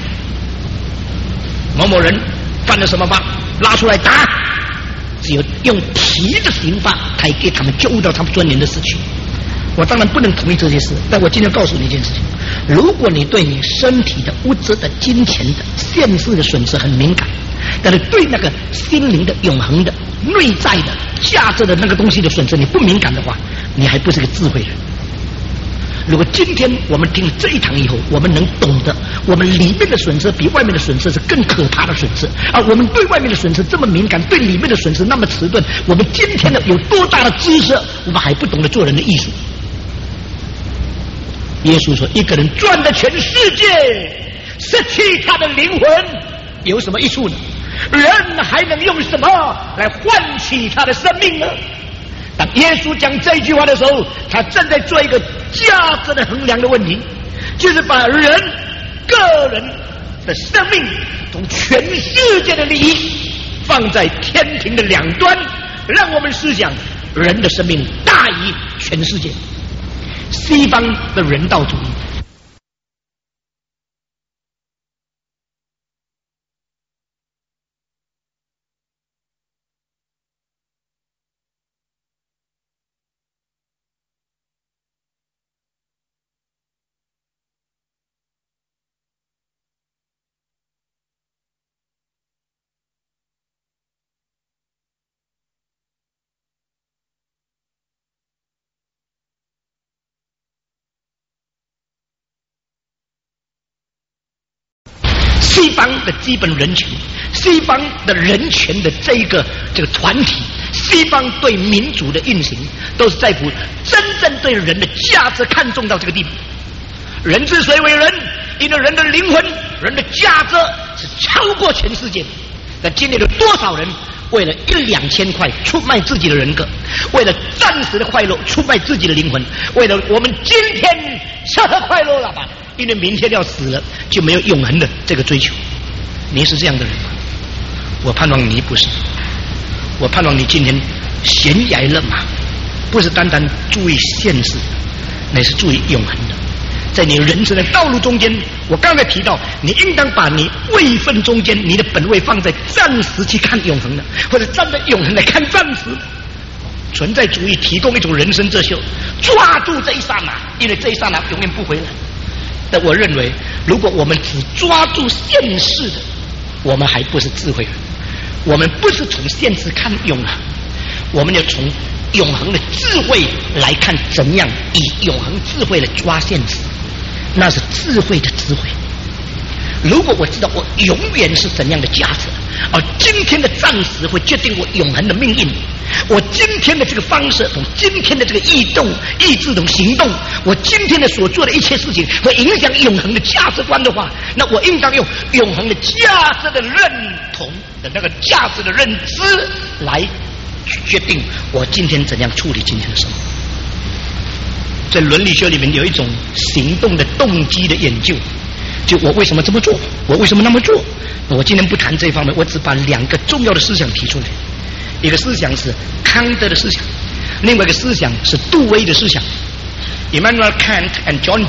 某某人犯了什么法，拉出来打，只有用提的刑罚才给他们救到他们尊严的失去。我当然不能同意这些事，但我今天告诉你一件事情：如果你对你身体的、物质的、金钱的、现实的损失很敏感，但是对那个心灵的、永恒的、内在的价值的那个东西的损失你不敏感的话，你还不是个智慧人。如果今天我们听了这一堂以后，我们能懂得我们里面的损失比外面的损失是更可怕的损失，而我们对外面的损失这么敏感，对里面的损失那么迟钝，我们今天的有多大的知识，我们还不懂得做人的艺术。耶稣说，一个人赚了全世界，失去他的灵魂，有什么益处呢？人还能用什么来换取他的生命呢？当耶稣讲这句话的时候，他正在做一个价值的衡量的问题，就是把人个人的生命同全世界的利益放在天平的两端，让我们思想人的生命大于全世界。西方的人道主义西方的基本人权，西方的人权的这个团体，西方对民主的运行，都是在乎真正对人的价值看重到这个地步。人之所以为人，因为人的灵魂、人的价值是超过全世界的。但今天有多少人为了1-2千块出卖自己的人格，为了暂时的快乐出卖自己的灵魂，为了我们今天吃喝快乐了吧，因为明天要死了，就没有永恒的这个追求。你是这样的人吗？我盼望你不是。我盼望你今天悬崖勒马，不是单单注意现实，乃是注意永恒的。在你人生的道路中间，我刚才提到，你应当把你位分中间你的本位放在暂时去看永恒的，或者站在永恒来看暂时的。存在主义提供一种人生哲学，抓住这一刹那，因为这一刹那永远不回来。但我认为，如果我们只抓住现世的，我们还不是智慧人。我们不是从现实看永恒，我们要从永恒的智慧来看怎样以永恒智慧来抓现实，那是智慧的智慧。如果我知道我永远是怎样的价值，而今天的暂时会决定我永恒的命运，我今天的这个方式同今天的这个意志同行动，我今天的所做的一切事情会影响永恒的价值观的话，那我应当用永恒的价值的认同的那个价值的认知来决定我今天怎样处理今天的生活。在伦理学里面有一种行动的动机的研究，就我为什么这么做，我为什么那么做。我今天不谈这方面，我只把2个重要的思想提出来。一个思想是康德的思想，另外一个思想是杜威的思想。 Immanuel Kant and John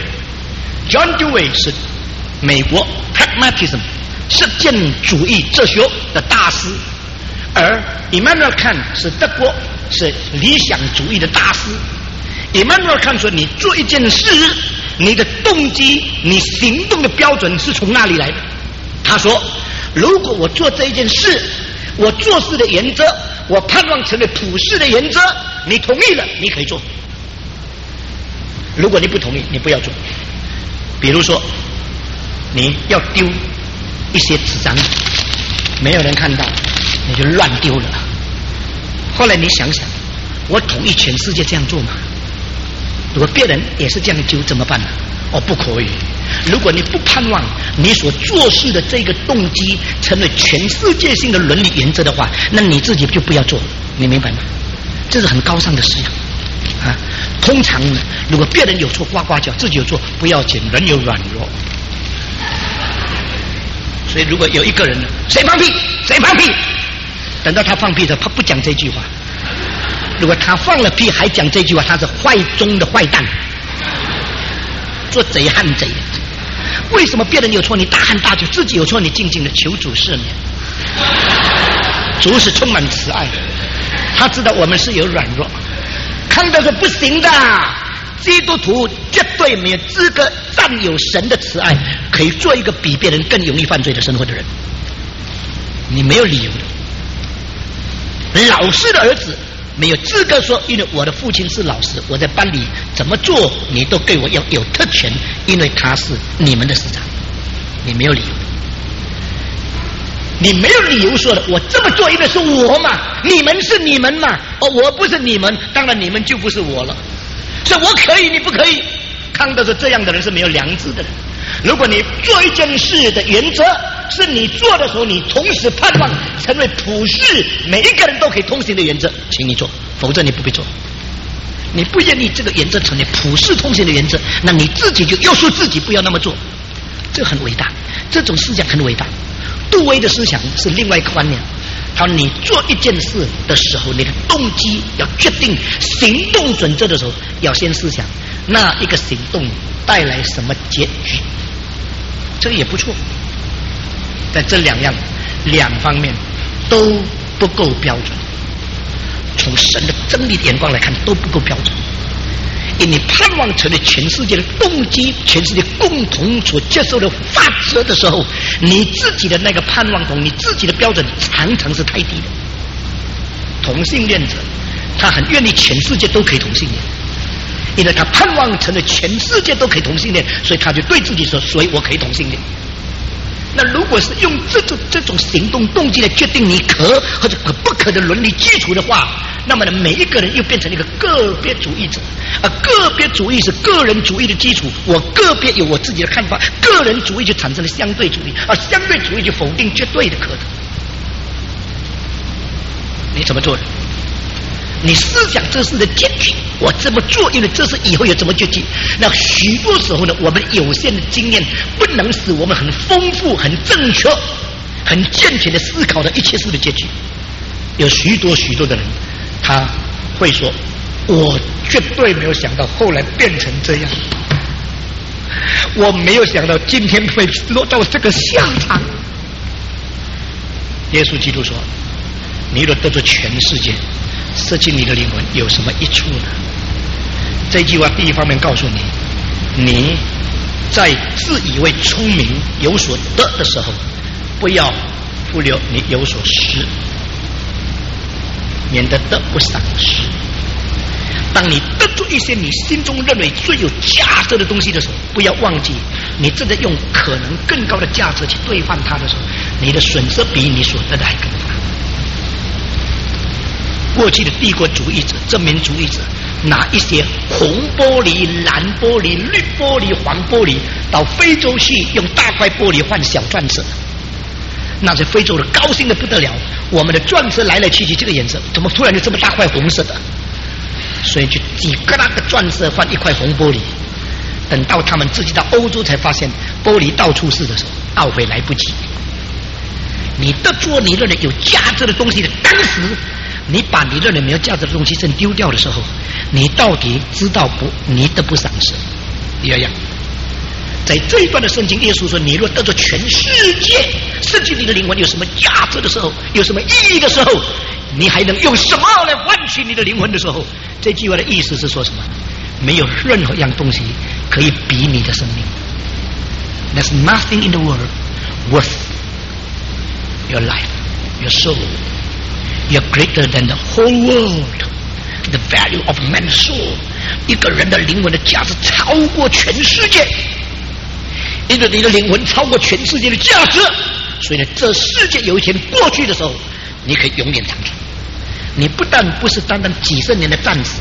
Dewey。John Dewey 是美国 pragmatism 实践主义哲学的大师，而 Immanuel Kant 是德国是理想主义的大师。Immanuel Kant 说，你做一件事，你的动机、你行动的标准是从哪里来的？他说，如果我做这一件事，我做事的原则，我盼望成为普世的原则，你同意了，你可以做；如果你不同意，你不要做。比如说，你要丢一些纸张，没有人看到，你就乱丢了。后来你想想，我统一全世界这样做吗？ 如果别人也是这样就怎么办呢？不可以。如果你不盼望你所做事的这个动机成为全世界性的伦理原则的话，那你自己就不要做，你明白吗？这是很高尚的思想啊。通常呢，如果别人有错呱呱叫，自己有错不要紧，人有软弱。所以如果有一个人谁放屁谁放屁，等到他放屁的他不讲这句话，如果他放了屁还讲这句话，他是坏中的坏蛋，做贼汉贼。为什么别人有错你大喊大叫，自己有错你静静的求主赦免？主是充满慈爱的，他知道我们是有软弱。康德说不行的，基督徒绝对没有资格占有神的慈爱，可以做一个比别人更容易犯罪的生活的人，你没有理由的。老师的儿子没有资格说，因为我的父亲是老师，我在班里怎么做你都对我要有特权，因为他是你们的师长，你没有理由。你没有理由说的，我这么做因为是我嘛，你们是你们嘛，我不是你们，当然你们就不是我了。所以我可以你不可以。康德说这样的人是没有良知的人。如果你做一件事的原则是你做的时候你同时盼望成为普世每一个人都可以通行的原则，请你做，否则你不必做。你不愿意这个原则成为普世通行的原则，那你自己就约束自己不要那么做，这很伟大，这种思想很伟大。杜威的思想是另外一个观念，他说你做一件事的时候，你的动机要决定行动准则的时候，要先思想那一个行动带来什么结局，这个也不错。但这两方面都不够标准，从神的真理的眼光来看都不够标准。因你盼望成为全世界的动机，全世界共同所接受的法则的时候，你自己的那个盼望同你自己的标准常常是太低的。同性恋者他很愿意全世界都可以同性恋，因为他盼望成为全世界都可以同性恋，所以他就对自己说，所以我可以同性恋。那如果是用这种行动动机来决定你可或者不可的伦理基础的话，那么呢，每一个人又变成一个个别主义者，而个别主义是个人主义的基础。我个别有我自己的看法，个人主义就产生了相对主义，而相对主义就否定绝对的可能。你怎么做的？你思想这事的结局，我这么做，因为这是以后有怎么结局。那许多时候呢，我们有限的经验不能使我们很丰富、很正确、很健全的思考的一切事的结局。有许多的人，他会说：“我绝对没有想到后来变成这样，我没有想到今天会落到这个下场。”耶稣基督说：“你若得着全世界，失去你的灵魂有什么益处呢？”这句话第一方面告诉你，你在自以为聪明有所得的时候，不要忽略你有所失，免得得不偿失。当你得出一些你心中认为最有价值的东西的时候，不要忘记你正在用可能更高的价值去兑换它的时候，你的损失比你所得的还更大。过去的帝国主义者、正面主义者拿一些红玻璃、蓝玻璃、绿玻璃、黄玻璃到非洲去，用大块玻璃换小钻石，那些非洲的高兴的不得了。我们的钻石来来去去这个颜色，怎么突然就这么大块红色的？所以就几个那个钻石换一块红玻璃。等到他们自己到欧洲才发现玻璃到处是的时候，懊悔来不及。你得做你认为有价值的东西的当时，你把你认为没有价值的东西真丢掉的时候，你到底知道不？你得不偿失。第二样，在这一段的圣经，耶稣说：“你若得着全世界，失去你的灵魂有什么价值的时候，有什么意义的时候，你还能用什么来换取你的灵魂的时候？”这句话的意思是说什么？没有任何样东西可以比你的生命。There's nothing in the world worth your life, your soul. You're greater than the whole world. The value of man's soul. 一个人的灵魂的价值超过全世界，因为你的灵魂超过全世界的价值，所以呢，这世界有一天过去的时候，你可以永远长存。你不但不是单单几十年的战死，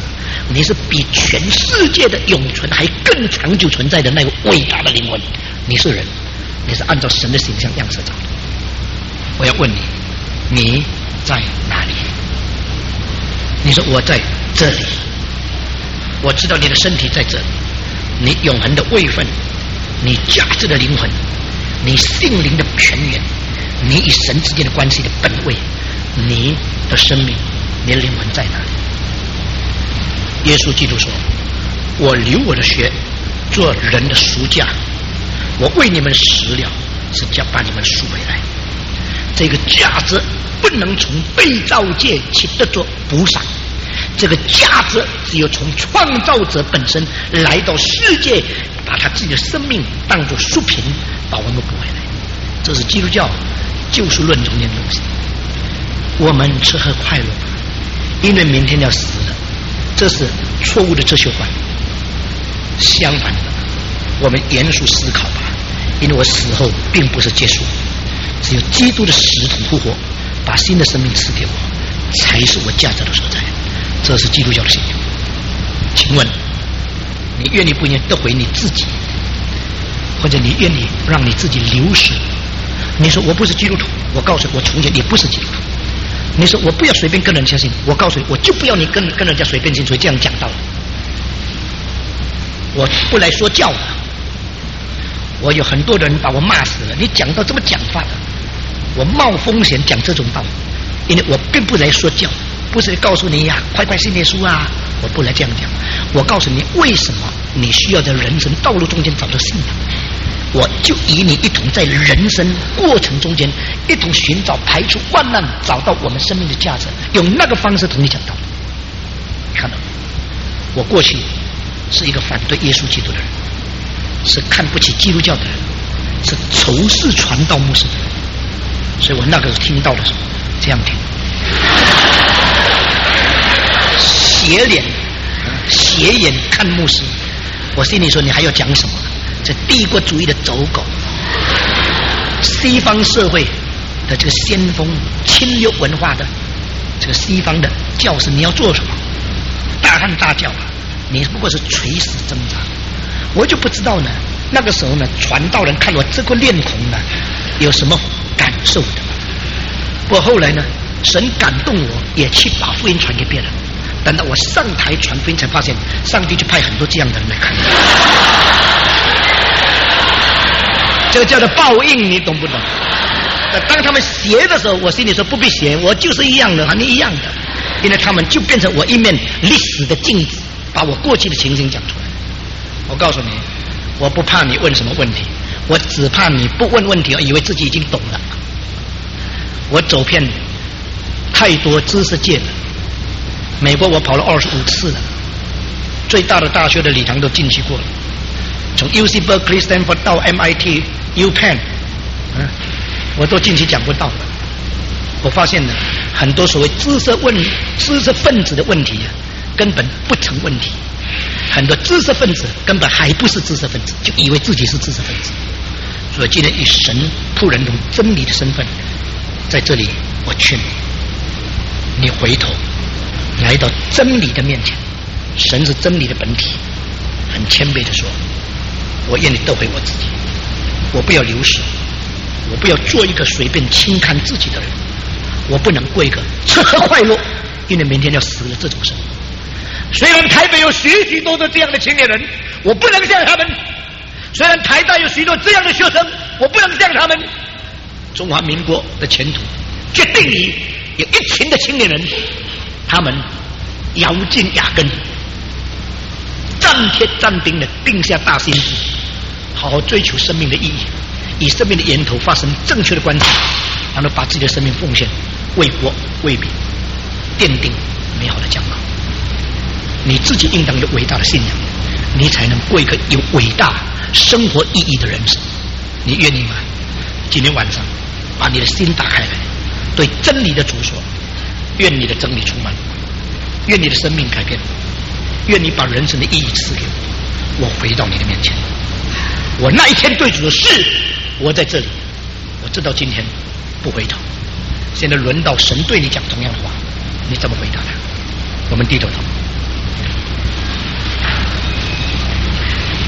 你是比全世界的永存还更长久存在的那个伟大的灵魂。你是人，你是按照神的形象样式造的。我要问你，你在哪里？你说我在这里，我知道你的身体在这里，你永恒的位分，你价值的灵魂，你性灵的泉源，你与神之间的关系的本位，你的生命，你的灵魂在哪里？耶稣基督说，我流我的血做人的赎价，我为你们死了，是叫把你们赎回来。这个价值不能从被造界去得着补偿，这个价值只有从创造者本身来到世界，把他自己的生命当作赎品，把我们补回来。这是基督教救赎论中间的东西。我们吃喝快乐吧，因为明天要死了，这是错误的哲学观。相反的，我们严肃思考吧，因为我死后并不是结束，只有基督的死同复活，把新的生命赐给我，才是我价值的所在。这是基督教的信仰。请问你愿意不愿意得回你自己，或者你愿意让你自己流失？你说我不是基督徒，我告诉你，我从前也不是基督徒。你说我不要随便跟人家信，我告诉你，我就不要你跟人家随便信。所以这样讲到了，我不来说教了。我有很多人把我骂死了，你讲到这么讲法的，我冒风险讲这种道理，因为我并不来说教，不是告诉你呀，快快信耶稣啊，我不来这样讲。我告诉你为什么你需要在人生道路中间找到信仰，我就与你一同在人生过程中间一同寻找排除万难，找到我们生命的价值，用那个方式同你讲道理。看到没？我过去是一个反对耶稣基督的人，是看不起基督教的人，是仇视传道牧师的人，所以我那个时候听到的时候这样听，斜眼看牧师，我心里说你还要讲什么？这帝国主义的走狗，西方社会的这个先锋，侵略文化的这个西方的教士，你要做什么？大喊大叫啊！你不过是垂死挣扎。我就不知道呢，那个时候呢，传道人看我这个脸孔呢，有什么感受的？不过后来呢，神感动我，也去把福音传给别人。等到我上台传福音，才发现上帝就派很多这样的人来看。这个叫做报应，你懂不懂？当他们学的时候，我心里说不必学，我就是一样的，和你一样的，因为他们就变成我一面历史的镜子，把我过去的情形讲出来。我告诉你，我不怕你问什么问题，我只怕你不问问题，以为自己已经懂了。我走遍太多知识界的，美国我跑了25次了，最大的大学的礼堂都进去过了，从 UC Berkeley、Stanford 到 MIT、UPenn，我都进去讲过道了。我发现呢，很多所谓知识分子的问题根本不成问题，很多知识分子根本还不是知识分子，就以为自己是知识分子。所以今天以神仆人中真理的身份，在这里我劝你回头来到真理的面前。神是真理的本体，很谦卑的说，我愿意得回我自己，我不要流失，我不要做一个随便轻看自己的人，我不能过一个吃喝快乐，因为明天要死了这种生活。虽然台北有许许多多这样的青年人，我不能像他们；虽然台大有许多这样的学生，我不能像他们。中华民国的前途决定于有一群的青年人，他们咬紧牙根，战铁战钉的定下大心志，好好追求生命的意义，以生命的源头发生正确的关系，然后把自己的生命奉献，为国为民，奠定美好的将来。你自己应当有伟大的信仰，你才能过一个有伟大生活意义的人生。你愿意吗？今天晚上把你的心打开来，对真理的主说，愿你的真理充满我，愿你的生命改变我，愿你把人生的意义赐给我，我回到你的面前。我那一天对主的是，我在这里，我知道今天不回头。现在轮到神对你讲同样的话，你怎么回答他？我们低头祷告。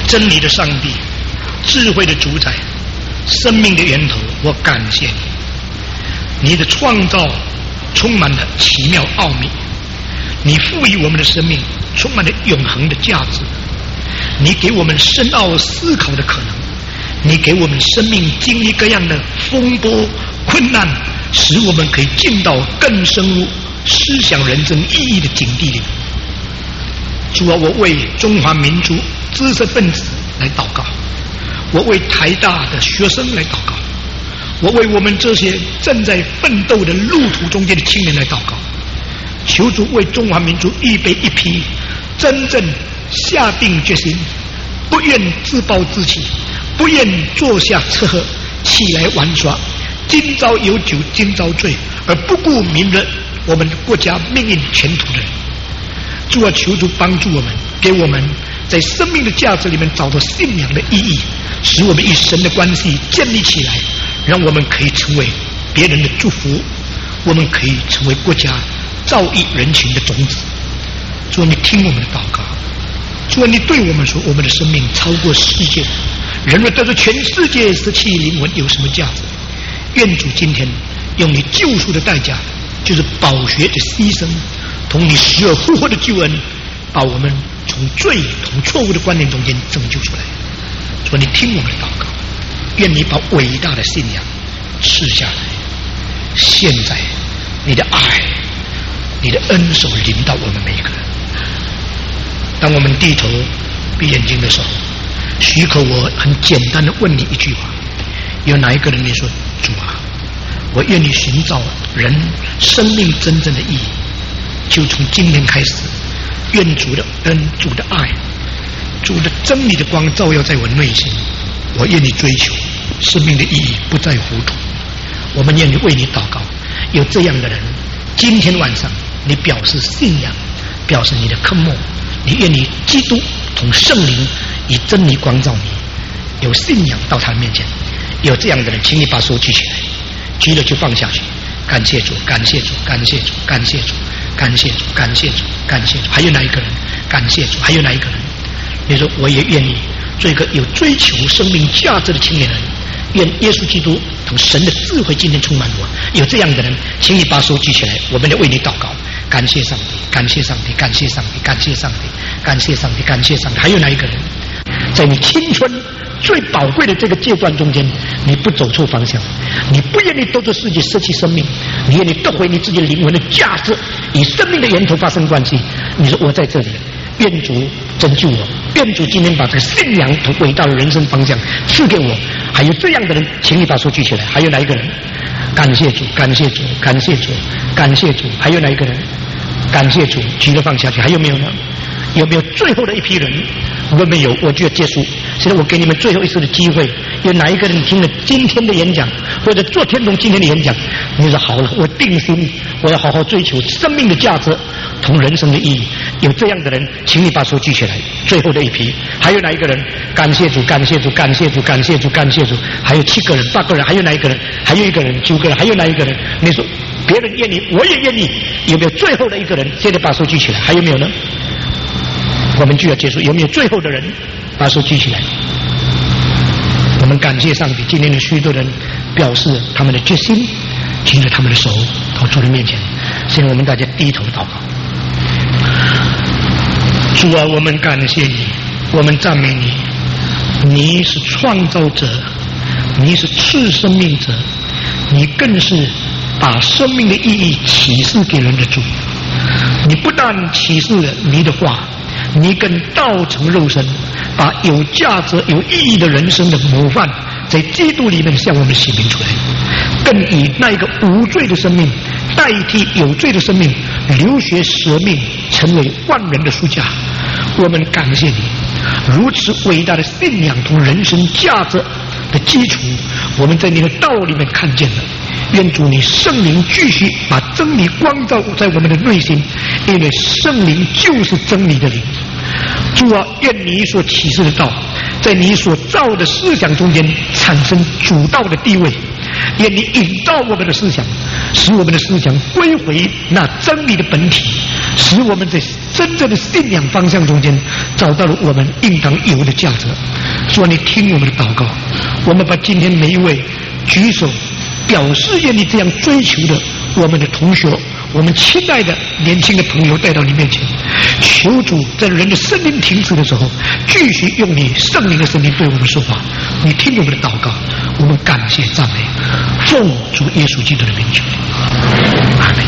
真理的上帝，智慧的主宰，生命的源头，我感谢你。你的创造充满了奇妙奥秘，你赋予我们的生命充满了永恒的价值，你给我们深奥思考的可能，你给我们生命经历各样的风波困难，使我们可以进到更深入思想人生意义的境地里。主啊，我为中华民族知识分子来祷告，我为台大的学生来祷告，我为我们这些正在奋斗的路途中间的青年来祷告。求主为中华民族预备一批真正下定决心，不愿自暴自弃，不愿坐下吃喝，起来玩耍，今朝有酒今朝醉，而不顾明日我们国家命运前途的人。主啊，求主帮助我们，给我们在生命的价值里面找到信仰的意义，使我们与神的关系建立起来，让我们可以成为别人的祝福，我们可以成为国家造诣人群的种子。主啊，你听我们的祷告。主啊，你对我们说，我们的生命超过世界，人类得着全世界失去灵魂有什么价值？愿主今天用你救赎的代价，就是宝血的牺牲，同你死而复活的救恩，把我们从罪同错误的观念中间拯救出来。主啊，你听我们的祷告，愿你把伟大的信仰赐下来。现在你的爱，你的恩手临到我们每一个人。当我们低头闭眼睛的时候，许可我很简单的问你一句话：有哪一个人你说，主啊，我愿意寻找人生命真正的意义，就从今天开始，愿主的恩、主的爱、主的真理的光照耀在我内心，我愿意追求生命的意义，不再糊涂。我们愿意为你祷告。有这样的人，今天晚上你表示信仰，表示你的渴慕，你愿意基督同圣灵以真理光照你，有信仰到他的面前。有这样的人，请你把手举起来，举了就放下去。感谢主，感谢主，感谢主，感谢主，感谢主，感谢主，感谢主。还有哪一个人？感谢主。还有哪一个人？你说我也愿意做一个有追求生命价值的青年人，愿耶稣基督同神的智慧今天充满我。有这样的人，请你把手举起来，我们来为你祷告。感谢上帝，感谢上帝，感谢上帝，感谢上帝，感谢上帝，感谢上帝。还有哪一个人？在你青春最宝贵的这个阶段中间，你不走错方向，你不愿意得罪世界失去生命，你愿意得回你自己灵魂的价值，与生命的源头发生关系。你说我在这里，愿主拯救我，愿主今天把这个信仰和伟大的人生方向赐给我。还有这样的人，请你把手举起来。还有哪一个人？感谢主，感谢主，感谢主，感谢主。还有哪一个人？感谢主，举了放下去。还有没有呢？有没有最后的一批人？如果没有，我就要结束。现在我给你们最后一次的机会，有哪一个人听了今天的演讲，或者昨天从今天的演讲，你说好了，我定心，我要好好追求生命的价值同人生的意义。有这样的人，请你把手举起来。最后的一批，还有哪一个人？感谢主，感谢主，感谢主，感谢主，感谢主。还有7个人、8个人，还有哪一个人？还有1个人、9个人，还有哪一个人？你说别人愿意，我也愿意。有没有最后的一个人？现在把手举起来。还有没有呢？我们就要结束。有没有最后的人？把手举起来。我们感谢上帝，今天的许多人表示他们的决心，举着他们的手到主的面前。现在我们大家低头祷告。主啊，我们感谢你，我们赞美你，你是创造者，你是赐生命者，你更是把生命的意义启示给人的主。你不但启示了你的话，你更道成肉身，把有价值有意义的人生的模范在基督里面向我们显明出来，更以那一个无罪的生命代替有罪的生命，流血舍命，成为万人的赎价。我们感谢你，如此伟大的信仰同人生价值的基础，我们在你的道里面看见了。愿主你圣灵继续把真理光照在我们的内心，因为圣灵就是真理的灵。主啊，愿你所启示的道在你所造的思想中间产生主导的地位，愿你引导我们的思想，使我们的思想归回那真理的本体，使我们在真正的信仰方向中间找到了我们应当有的价值。说你听我们的祷告，我们把今天每一位举手表示愿意这样追求的我们的同学，我们亲爱的年轻的朋友带到你面前，求主在人的生命停止的时候，继续用你圣灵的声音对我们说话。你听我们的祷告，我们感谢赞美，奉主耶稣基督的名求，阿门。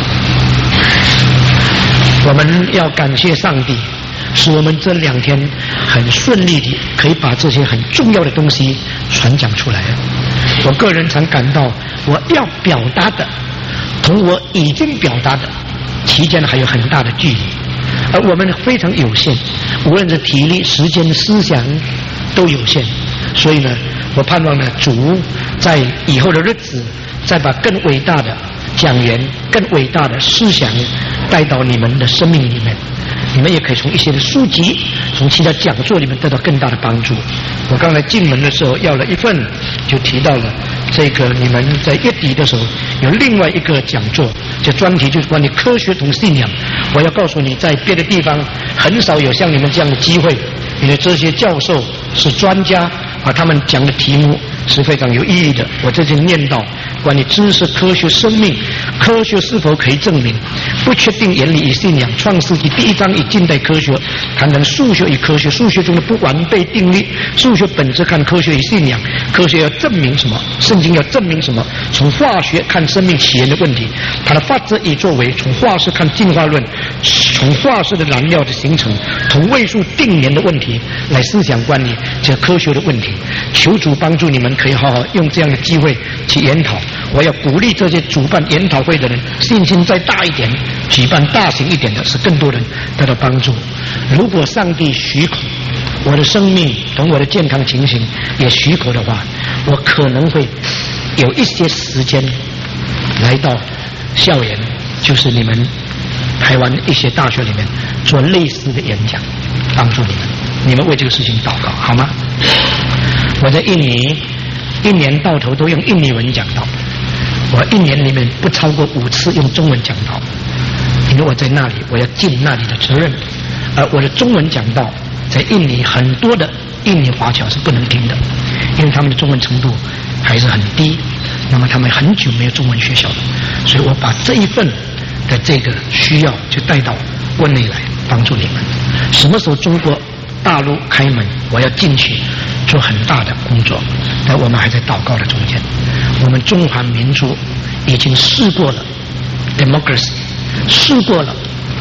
我们要感谢上帝，使我们这2天很顺利的可以把这些很重要的东西传讲出来。我个人常感到，我要表达的同我已经表达的期间还有很大的距离，而我们非常有限，无论是体力、时间、思想都有限。所以呢，我盼望呢，主在以后的日子再把更伟大的讲员、更伟大的思想带到你们的生命里面。你们也可以从一些的书籍、从其他讲座里面得到更大的帮助。我刚才进门的时候要了一份，就提到了这个你们在月底的时候有另外一个讲座，这专题就是关于科学同信仰。我要告诉你，在别的地方很少有像你们这样的机会，因为这些教授是专家，他们讲的题目是非常有意义的。我这就念到关于知识、科学、生命，科学是否可以证明？不确定原理与信仰。创世纪第1章以近代科学谈谈数学与科学，数学中的不完备定律，数学本质看科学与信仰，科学要证明什么？圣经要证明什么？从化学看生命起源的问题，它的法则与作为；从化石看进化论，从化石的燃料的形成，从位数定年的问题来思想关于这科学的问题。求主帮助你们可以好好用这样的机会去研讨。我要鼓励这些主办研讨会的人信心再大一点，举办大型一点的，使更多人得到帮助。如果上帝许可，我的生命同我的健康情形也许可的话，我可能会有一些时间来到校园，就是你们台湾一些大学里面做类似的演讲，帮助你们。你们为这个事情祷告好吗？我在印尼1年到头都用印尼文讲道，我1年里面不超过5次用中文讲道，因为我在那里我要尽那里的责任。而我的中文讲道在印尼很多的印尼华侨是不能听的，因为他们的中文程度还是很低，那么他们很久没有中文学校了，所以我把这一份的这个需要就带到国内来帮助你们。什么时候中国大陆开门，我要进去做很大的工作，但我们还在祷告的中间。我们中华民族已经试过了 democracy， 试过了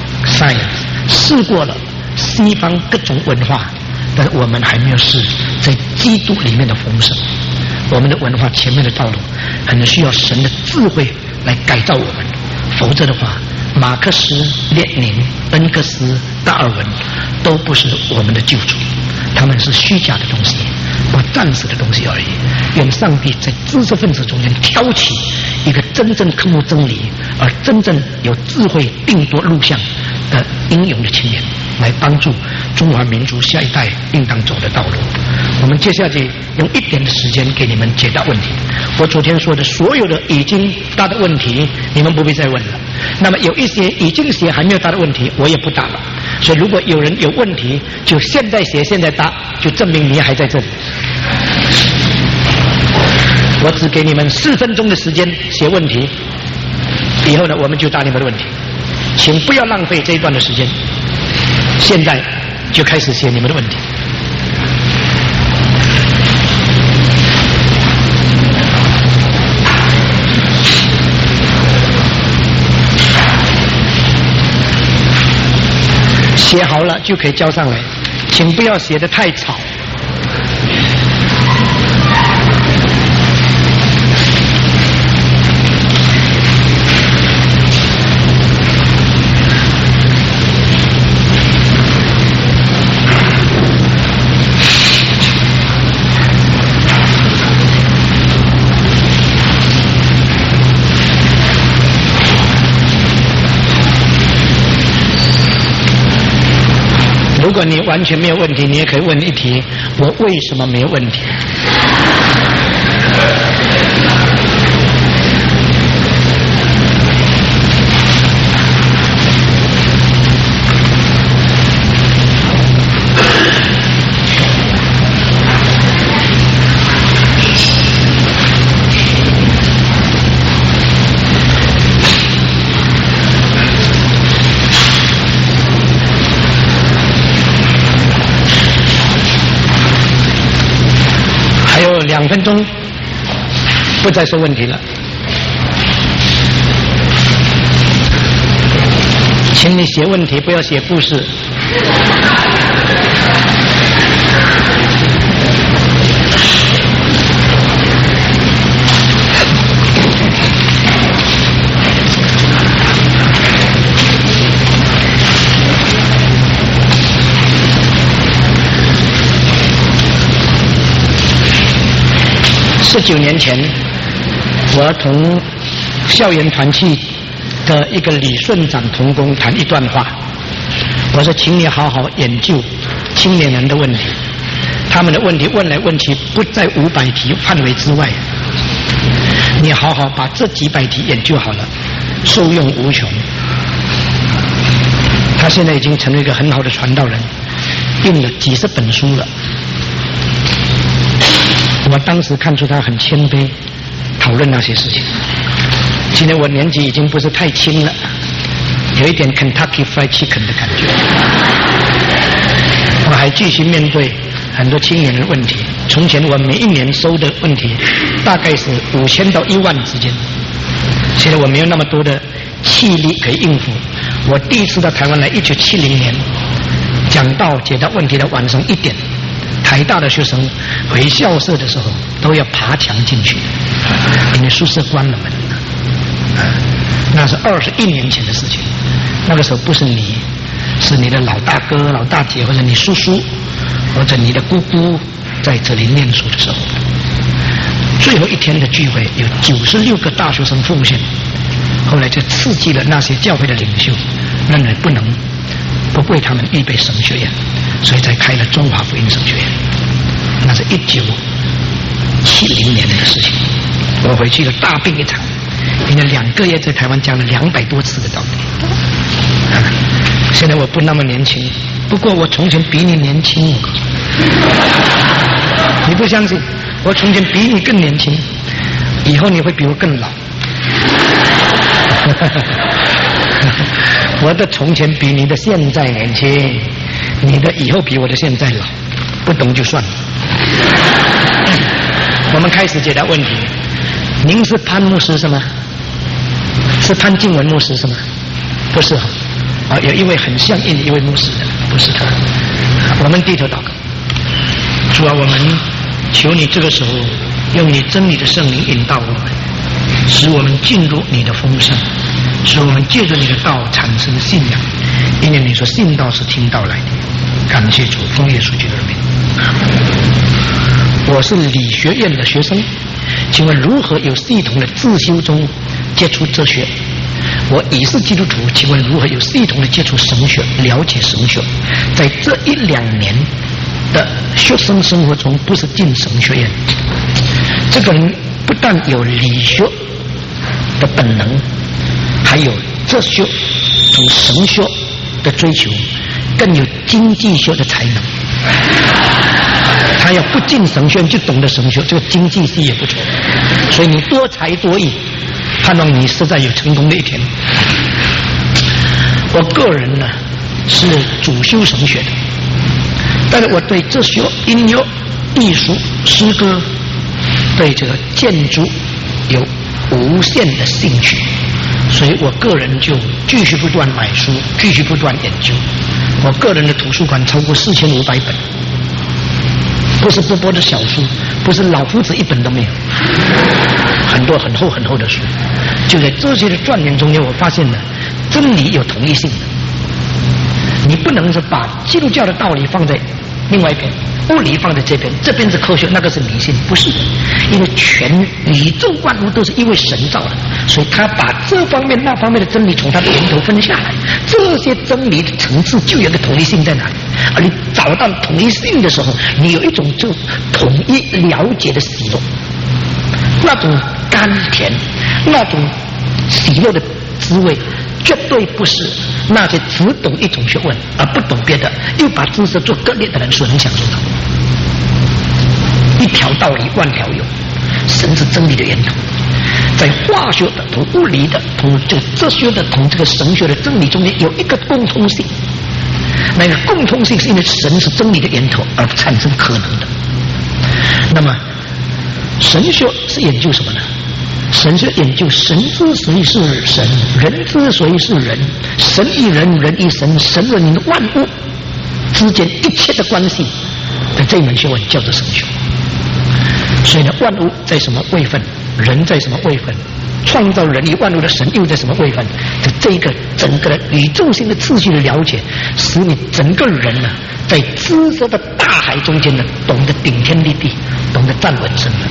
science， 试过了西方各种文化，但我们还没有试在基督里面的丰盛。我们的文化前面的道路很需要神的智慧来改造我们，否则的话，马克思、列宁、恩格斯、达尔文都不是我们的救主，他们是虚假的东西，或暂时的东西而已。愿上帝在知识分子中间挑起一个真正科目真理，而真正有智慧定夺录像的英勇的青年，来帮助中华民族下一代应当走的道路。我们接下去用1点的时间给你们解答问题。我昨天说的所有的已经答的问题，你们不必再问了。那么有一些已经写还没有答的问题，我也不答了。所以如果有人有问题，就现在写现在答，就证明你还在这里。我只给你们4分钟的时间写问题，以后呢我们就答你们的问题，请不要浪费这一段的时间，现在就开始写你们的问题。写好了就可以交上来，请不要写得太吵。如果你完全没有问题，你也可以问一题：我为什么没有问题？ 分钟，不再说问题了。请你写问题，不要写故事。19年前，我同校园团契的一个李顺长同工谈一段话，我说请你好好研究青年人的问题，他们的问题问来问去不在500题范围之外，你好好把这几百题研究好了，受用无穷。他现在已经成为一个很好的传道人，印了几十本书了。我当时看出他很谦卑，讨论那些事情。今天我年纪已经不是太轻了，有一点 Kentucky Fried Chicken 的感觉。我还继续面对很多青年的问题。从前我每一年收的问题大概是5000到1万之间，现在我没有那么多的气力可以应付。我第一次到台湾来，1970年讲道解答问题的晚上1点。台大的学生回校舍的时候都要爬墙进去，因为宿舍关了门。那是21年前的事情。那个时候不是你，是你的老大哥、老大姐，或者你叔叔，或者你的姑姑在这里念书的时候。最后一天的聚会有96个大学生奉献，后来就刺激了那些教会的领袖，认为不能不为他们预备神学院，所以才开了中华福音神学院。那是1970年的事情。我回去了大病一场，因为2个月在台湾讲了200多次的道理。现在我不那么年轻，不过我从前比你年轻。你不相信？我从前比你更年轻，以后你会比我更老。我的从前比你的现在年轻，你的以后比我的现在老，不懂就算了。我们开始解答问题。您是潘牧师是吗？是潘静文牧师是吗？不是啊，有一位很像印的一位牧师的，不是他。我们低头祷告，主啊，我们求你这个时候用你真理的圣灵引导我们，使我们进入你的丰盛，使我们借着你的道产生信仰，因为你说信道是听道来的。感谢主，奉耶稣基督的名。我是理学院的学生，请问如何有系统的自修中接触哲学？我已是基督徒，请问如何有系统的接触神学，了解神学？在这1-2年的学生生活中，不是进神学院，这个人不但有理学的本能，还有哲学从神学的追求，更有经济学的才能。他要不进神学院就懂得神学，这个经济系也不错。所以你多才多艺，盼望你实在有成功的一天。我个人呢是主修神学的，但是我对哲学、音乐、艺术、诗歌，对这个建筑有无限的兴趣，所以我个人就继续不断买书，继续不断研究。我个人的图书馆超过4500本，不是波波的小书，不是老夫子1本都没有，很多很厚很厚的书。就在这些的钻研中间，我发现了真理有统一性的。你不能是把基督教的道理放在另外一边，物理放在这边，这边是科学，那个是迷信，不是的。因为全宇宙万物都是一位神造的，所以他把这方面那方面的真理从他的源头分下来，这些真理的层次就有一个统一性在哪里。而你找到统一性的时候，你有一种就统一了解的喜乐，那种甘甜，那种喜乐的滋味，绝对不是那些只懂一种学问而不懂别的，又把知识做割裂的人所能享受到。一条道理万条有，神是真理的源头。在化学的同物理的同这个哲学的同这个神学的真理中间有一个共通性，那个共通性是因为神是真理的源头而产生可能的。那么神学是研究什么呢？神学研究神之谁是神，人之谁是人，神与人，人与神，神与万物之间一切的关系的这门学问叫做神学。所以呢，万物在什么位分，人在什么位分，创造人与万物的神又在什么位分，这个整个的宇宙性的秩序的了解，使你整个人呢，在知识的大海中间呢，懂得顶天立地，懂得站稳身份。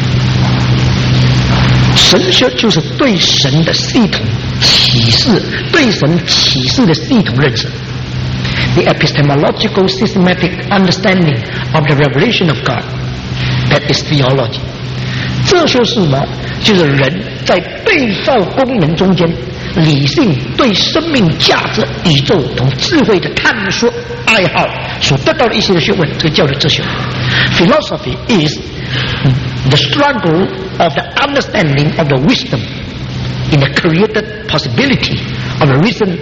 神学就是对神的系统启示，对神启示的系统认识。The epistemological systematic understanding of the revelation of God. That is theology. 哲学是什么？就是人在对照功能中间，理性对生命价值、宇宙同智慧的探索爱好所得到的一些的学问，这个叫做哲学。Philosophy is the struggle of the understanding of the wisdom in the created possibility of a reason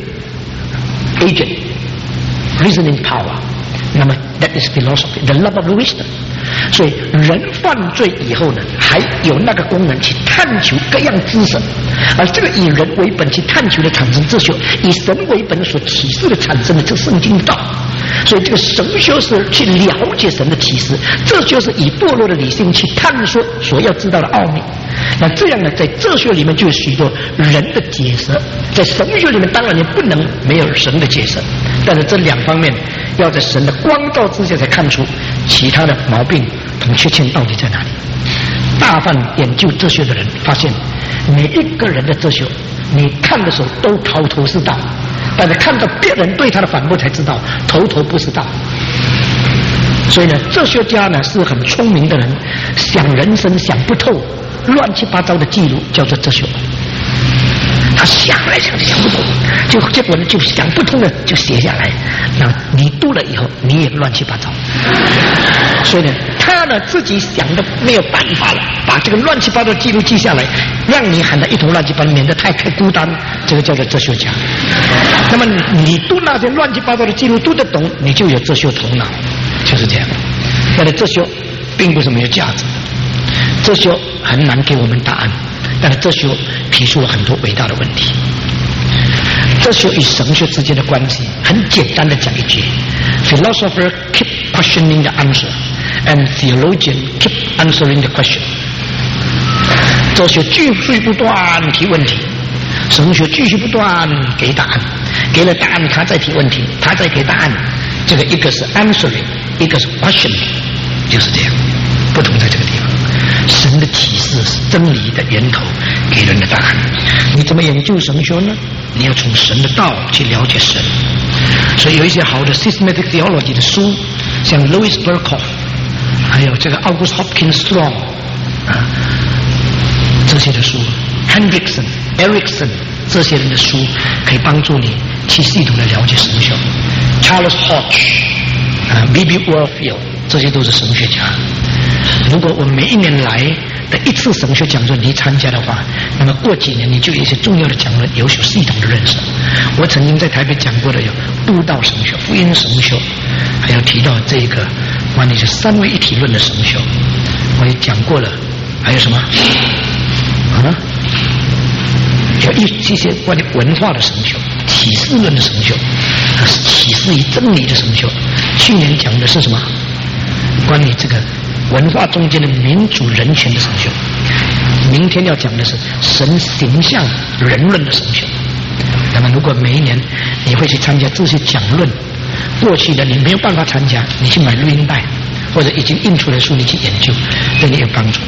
agent, reasoning power. 那么 that is philosophy, the love of the wisdom. 所以人犯罪以后呢，还有那个功能去探求各样知识，而这个以人为本去探求的产生哲学，以神为本所启示的产生的这圣经道。所以这个神学是去了解神的启示，这就是以堕落的理性去探索所要知道的奥秘。那这样呢，在哲学里面就有许多人的解释，在神学里面当然也不能没有神的解释，但是这两方面要在神的光照之下才看出其他的毛病同缺陷到底在哪里。大半研究哲学的人发现，每一个人的哲学你看的时候都头头是道，但是看到别人对他的反驳才知道头头不是道。所以呢，哲学家呢是很聪明的人，想人生想不透，乱七八糟的记录叫做哲学。他想来想去想不通，结果呢就想不通了就写下来，那你读了以后你也乱七八糟。所以呢，他呢自己想的没有办法了，把这个乱七八糟的记录记下来，让你喊得一头乱七八糟，免得太孤单，这个叫做哲学家。那么你读那些乱七八糟的记录读得懂，你就有哲学头脑，就是这样。但是哲学并不是没有价值，哲学很难给我们答案，但是哲学提出了很多伟大的问题。哲学与神学之间的关系，很简单的讲一句 ：Philosopher keep questioning the answer, and theologian keep answering the question。哲学继续不断提问题，神学继续不断给答案，给了答案他再提问题，他再给答案。这个一个是 answering， 一个是 questioning， 就是这样，不同在这个地方。神的启示是真理的源头，给人的答案。你怎么研究神学呢？你要从神的道去了解神。所以有一些好的 systematic theology 的书，像 Louis Berkhof， 还有这个 August Hopkins Strong 这些的书 ，Hendrickson、Erickson 这些人的书，可以帮助你去系统的了解神学。Charles Hodge、B.B. Warfield 这些都是神学家。如果我每一年来的一次神学讲座你参加的话，那么过几年你就有一些重要的讲论有所系统的认识。我曾经在台北讲过的有布道神学、福音神学，还有提到这个关于三位一体论的神学，我也讲过了。还有什么有一些关于文化的神学、启示论的神学，启示与真理的神学。去年讲的是什么？关于这个文化中间的民主人权的神学。明天要讲的是神形象人论的神学。那么如果每一年你会去参加这些讲论，过去的你没有办法参加，你去买录音带或者已经印出来的书你去研究，对你有帮助。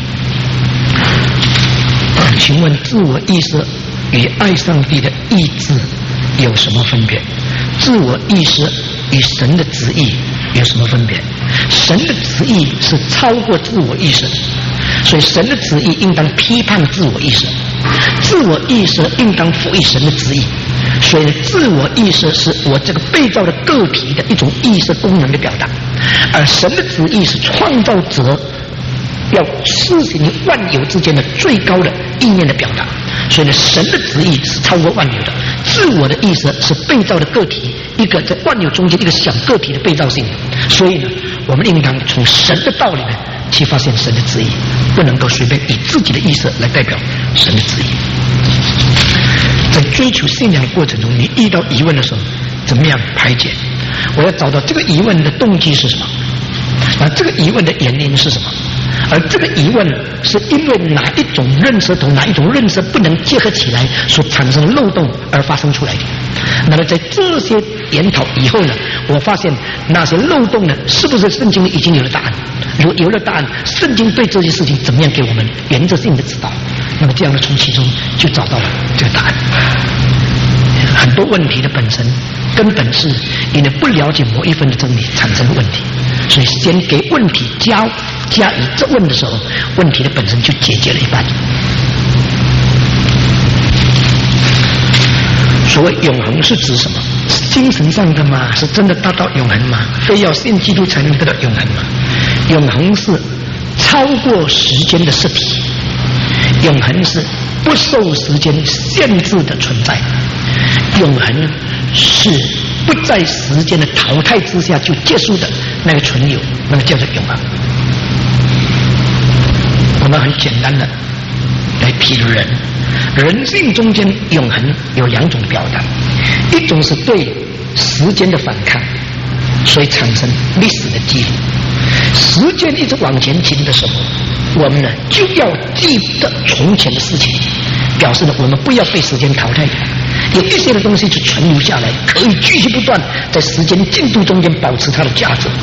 请问自我意识与爱上帝的意志有什么分别？自我意识与神的旨意有什么分别？神的旨意是超过自我意识，所以神的旨意应当批判自我意识，自我意识应当服于神的旨意。所以自我意识是我这个被造的个体的一种意识功能的表达，而神的旨意是创造者要施行万有之间的最高的意念的表达。所以呢，神的旨意是超过万有的，自我的意识是被造的个体，一个在万有中间一个小个体的被造性。所以呢，我们应当从神的道里面去发现神的旨意，不能够随便以自己的意识来代表神的旨意。在追求信仰的过程中，你遇到疑问的时候，怎么样排解？我要找到这个疑问的动机是什么，这个疑问的原因是什么，而这个疑问是因为哪一种认识同哪一种认识不能结合起来所产生的漏洞而发生出来的。那么在这些研讨以后呢，我发现那些漏洞呢，是不是圣经已经有了答案？如果有了答案，圣经对这些事情怎么样给我们原则性的指导？那么这样的从其中就找到了这个答案。很多问题的本身根本是因为不了解某一分的真理产生的问题，所以先给问题加以质问的时候，问题的本身就解决了一半。所谓永恒是指什么？是精神上的吗？是真的达到永恒吗？非要信基督才能得到永恒吗？永恒是超过时间的实体，永恒是不受时间限制的存在，永恒是不在时间的淘汰之下就结束的那个存有，那个叫做永恒。我们很简单的来比如人性中间永恒有两种表达，一种是对时间的反抗，所以产生历史的记录。时间一直往前进的时候，我们呢就要记得从前的事情，表示呢我们不要被时间淘汰掉，有一些的东西就存留下来，可以继续不断在时间进度中间保持它的价值。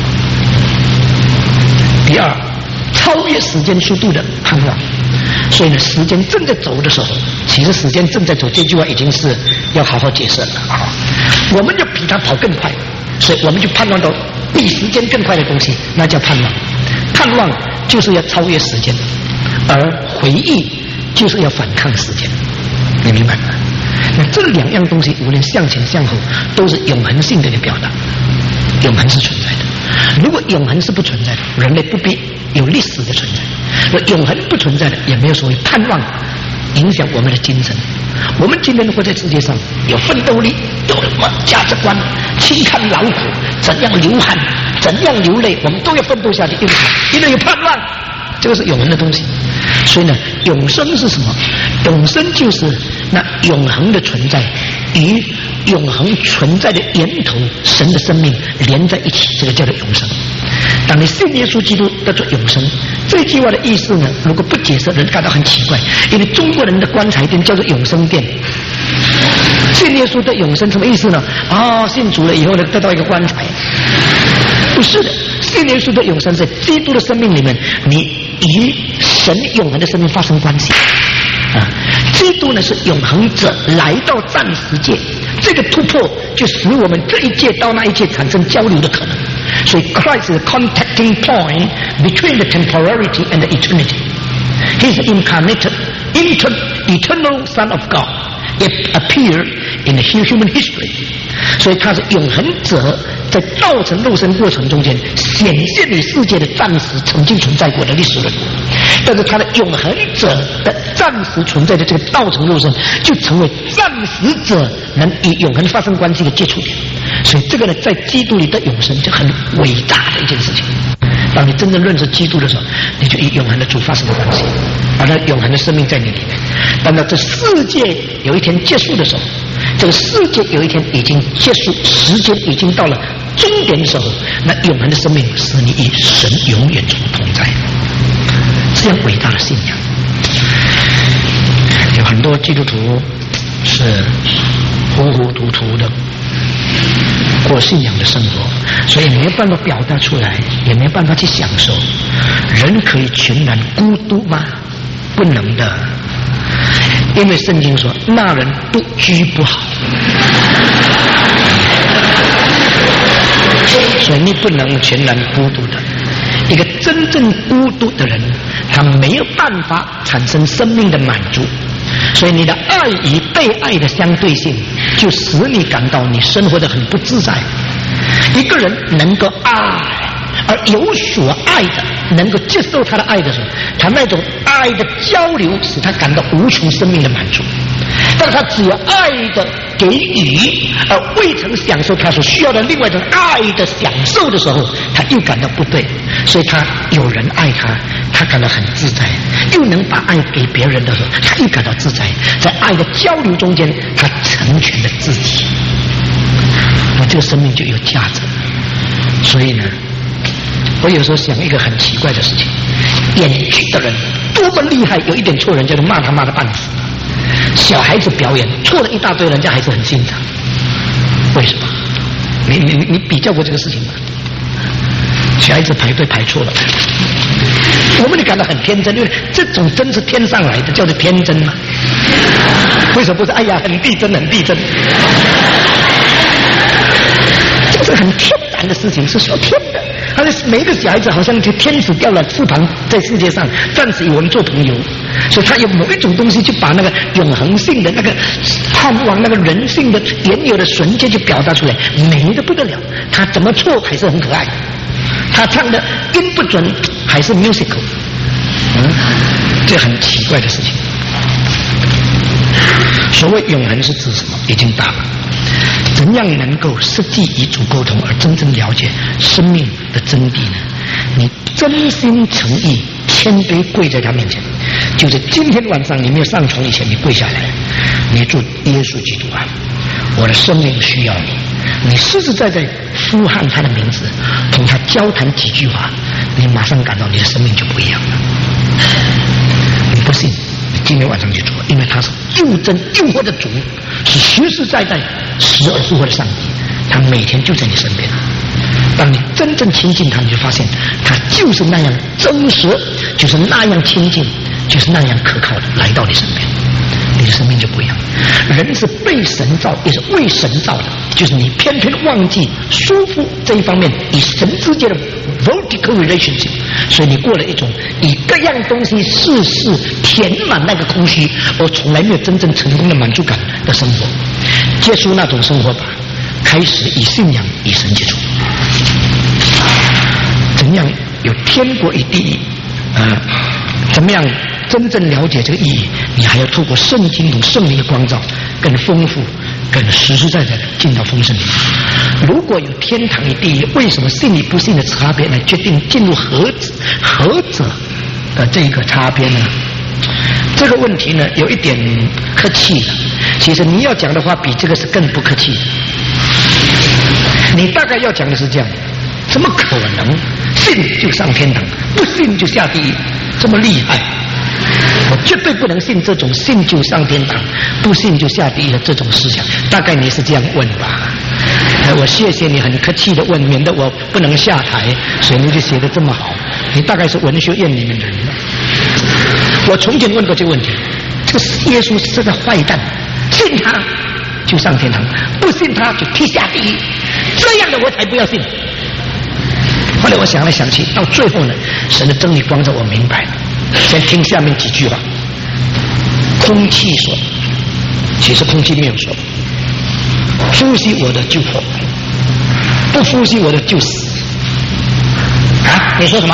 第二，超越时间速度的盼望。所以呢，时间正在走的时候，其实时间正在走这句话已经是要好好解释了啊！我们要比它跑更快，所以我们就盼望到比时间更快的东西，那叫盼望。盼望就是要超越时间，而回忆就是要反抗时间，你明白吗？那这两样东西，无论向前向后，都是永恒性的表达。永恒是存在的，如果永恒是不存在的，人类不必有历史的存在。永恒不存在的，也没有所谓盼望影响我们的精神。我们今天活在世界上，有奋斗力，有什么价值观，轻看劳苦，怎样流汗，怎样流泪，我们都要奋斗下去。因为有盼望，这个是永恒的东西。所以呢，永生是什么？永生就是那永恒的存在与永恒存在的源头神的生命连在一起，这个叫做永生。当你信耶稣基督叫做永生，这句话的意思呢，如果不解释，人感到很奇怪，因为中国人的棺材店叫做永生店。信耶稣的永生什么意思呢？信主了以后呢，得到一个棺材。不是的，信耶稣的永生在基督的生命里面，你与神永恒的生命发生关系。基督呢是永恒者来到暂时界，这个突破就使我们这一界到那一界产生交流的可能。所以 Christ is the contacting point between the temporality and the eternity. He is the incarnated, eternal Son of God. It appeared in the human history. 所以他是永恒者，在道成肉身过程中间显现于世界的暂时曾经存在过的历史人物，但是他的永恒者的暂时存在的这个道成肉身，就成为暂时者能与永恒发生关系的接触点。所以这个呢，在基督里的永生就很伟大的一件事情。当你真正认识基督的时候，你就与永恒的主发生了关系，而那永恒的生命在你里面。当到这世界有一天结束的时候，这个世界有一天已经结束，时间已经到了终点的时候，那永恒的生命使你与神永远同在。这样伟大的信仰，有很多基督徒是糊糊涂涂的过信仰的生活，所以没有办法表达出来，也没有办法去享受。人可以全然孤独吗？不能的，因为圣经说那人独居不好，所以你不能全然孤独的。一个真正孤独的人，他没有办法产生生命的满足，所以你的爱与被爱的相对性，就使你感到你生活得很不自在。一个人能够爱， 而有所爱的能够接受他的爱的时候，他那种爱的交流使他感到无穷生命的满足。但他只有爱的给予而未曾享受他所需要的另外一种爱的享受的时候，他又感到不对。所以他有人爱他，他感到很自在，又能把爱给别人的时候，他又感到自在。在爱的交流中间，他成全了自己，那这个生命就有价值。所以呢，我有时候想一个很奇怪的事情，演剧的人多么厉害，有一点错人家就骂他骂得半死。小孩子表演错了一大堆，人家还是很欣赏。为什么？你比较过这个事情吗？小孩子排队排错了，我们就感到很天真，因为这种真是天上来的，叫做天真嘛。为什么不是？哎呀，很地真，很地真。这是很天然的事情，是说天的。他的每一个小孩子好像就天使掉了翅膀，在世界上暂时与我们做朋友，所以他有某一种东西，就把那个永恒性的那个盼望、那个人性的原有的纯洁就表达出来，美的不得了。他怎么错还是很可爱，他唱的音不准还是 musical， 这很奇怪的事情。所谓永恒是指什么？已经答了。怎样能够实际与主沟通而真正了解生命的真谛呢？你真心诚意谦卑跪在他面前，就是今天晚上你没有上床以前，你跪下来，你主耶稣基督啊，我的生命需要你。你实实在在呼喊他的名字，同他交谈几句话，你马上感到你的生命就不一样了。你不信，你今天晚上就做，因为他是又真又活的主，是实实在在死而复活的上帝，他每天就在你身边。当你真正亲近他，你就发现他就是那样真实，就是那样亲近，就是那样可靠的来到你身边，你的生命就不一样。人是被神造，也是为神造的，就是你偏偏忘记舒服这一方面与神之间的 vertical relationship， 所以你过了一种以各样东西事事填满那个空虚，而从来没有真正成功的满足感的生活。结束那种生活吧，开始以信仰与神接触。怎样有天国与地狱？怎么样真正了解这个意义？你还要透过圣经同圣灵的光照，更丰富、更实实在在的进到丰盛里。如果有天堂与地狱，为什么信与不信的差别来决定进入何者的这个差别呢？这个问题呢，有一点客气了。其实你要讲的话，比这个是更不客气的。你大概要讲的是这样：怎么可能信就上天堂，不信就下地狱？这么厉害，我绝对不能信这种信就上天堂，不信就下地狱的这种思想。大概你是这样问吧？我谢谢你很客气的问，免得我不能下台，所以你就写得这么好。你大概是文学院里面的人了。我从前问过这个问题，这个耶稣是个坏蛋，信他就上天堂，不信他就踢下地狱，这样的我才不要信。后来我想来想去，到最后呢，神的真理光照我明白了。先听下面几句话。空气说，其实空气没有说，呼吸我的就活，不呼吸我的就死。啊，你说什么？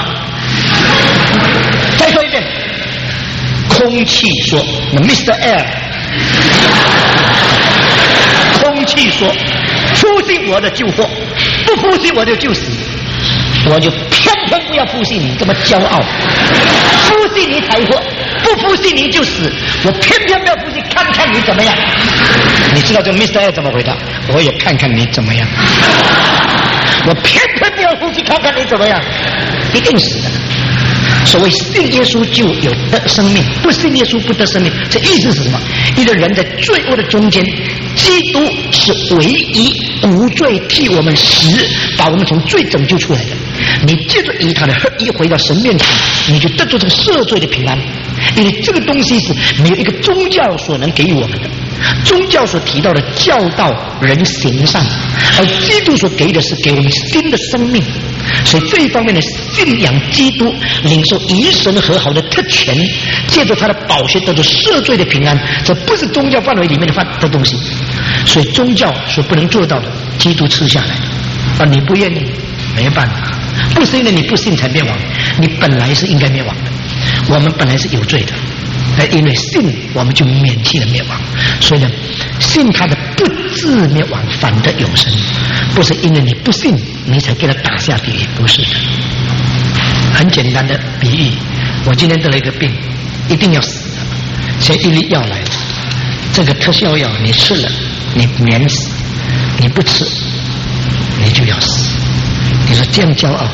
再说一遍。空气说，那 Mr. Air， 空气说，呼吸我的就活，不呼吸我的就死。我就偏偏不要呼吸你这么骄傲，呼吸你才活，不呼吸你就死。我偏偏不要呼吸，看看你怎么样。你知道这 Mr. A 怎么回答？我也看看你怎么样。我偏偏不要呼吸，看看你怎么样。一定死的。所谓信耶稣就有得生命，不信耶稣不得生命。这意思是什么？一个人在罪恶的中间，基督是唯一无罪替我们死，把我们从罪拯救出来的。你接着以他的合一回到神面前，你就得到这个赦罪的平安。因为这个东西是没有一个宗教所能给予我们的。宗教所提到的教导人行善，而基督所给的是给我们新的生命。所以这一方面的信仰基督，领受与神和好的特权，借着他的宝血得到赦罪的平安，这不是宗教范围里面的东西。所以宗教所不能做到的，基督吃下来。你不愿意，没办法。 不是因为你不信才灭亡，你本来是应该灭亡的。我们本来是有罪的，因为信我们就免去了灭亡。所以呢，信他的不至灭亡，反得永生。不是因为你不信你才给他打下地狱，不是的。很简单的比喻，我今天得了一个病，一定要死的，所以一粒药来了，这个特效药你吃了你免死，你不吃你就要死。你说这样骄傲，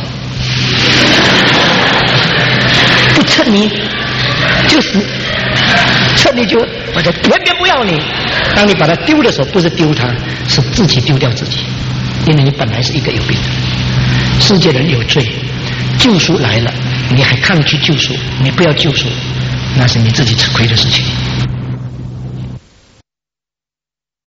不吃你就死，吃你就我就偏偏不要你。当你把它丢的时候，不是丢它，是自己丢掉自己，因为你本来是一个有病的。世界人有罪，救赎来了，你还抗拒救赎，你不要救赎，那是你自己吃亏的事情。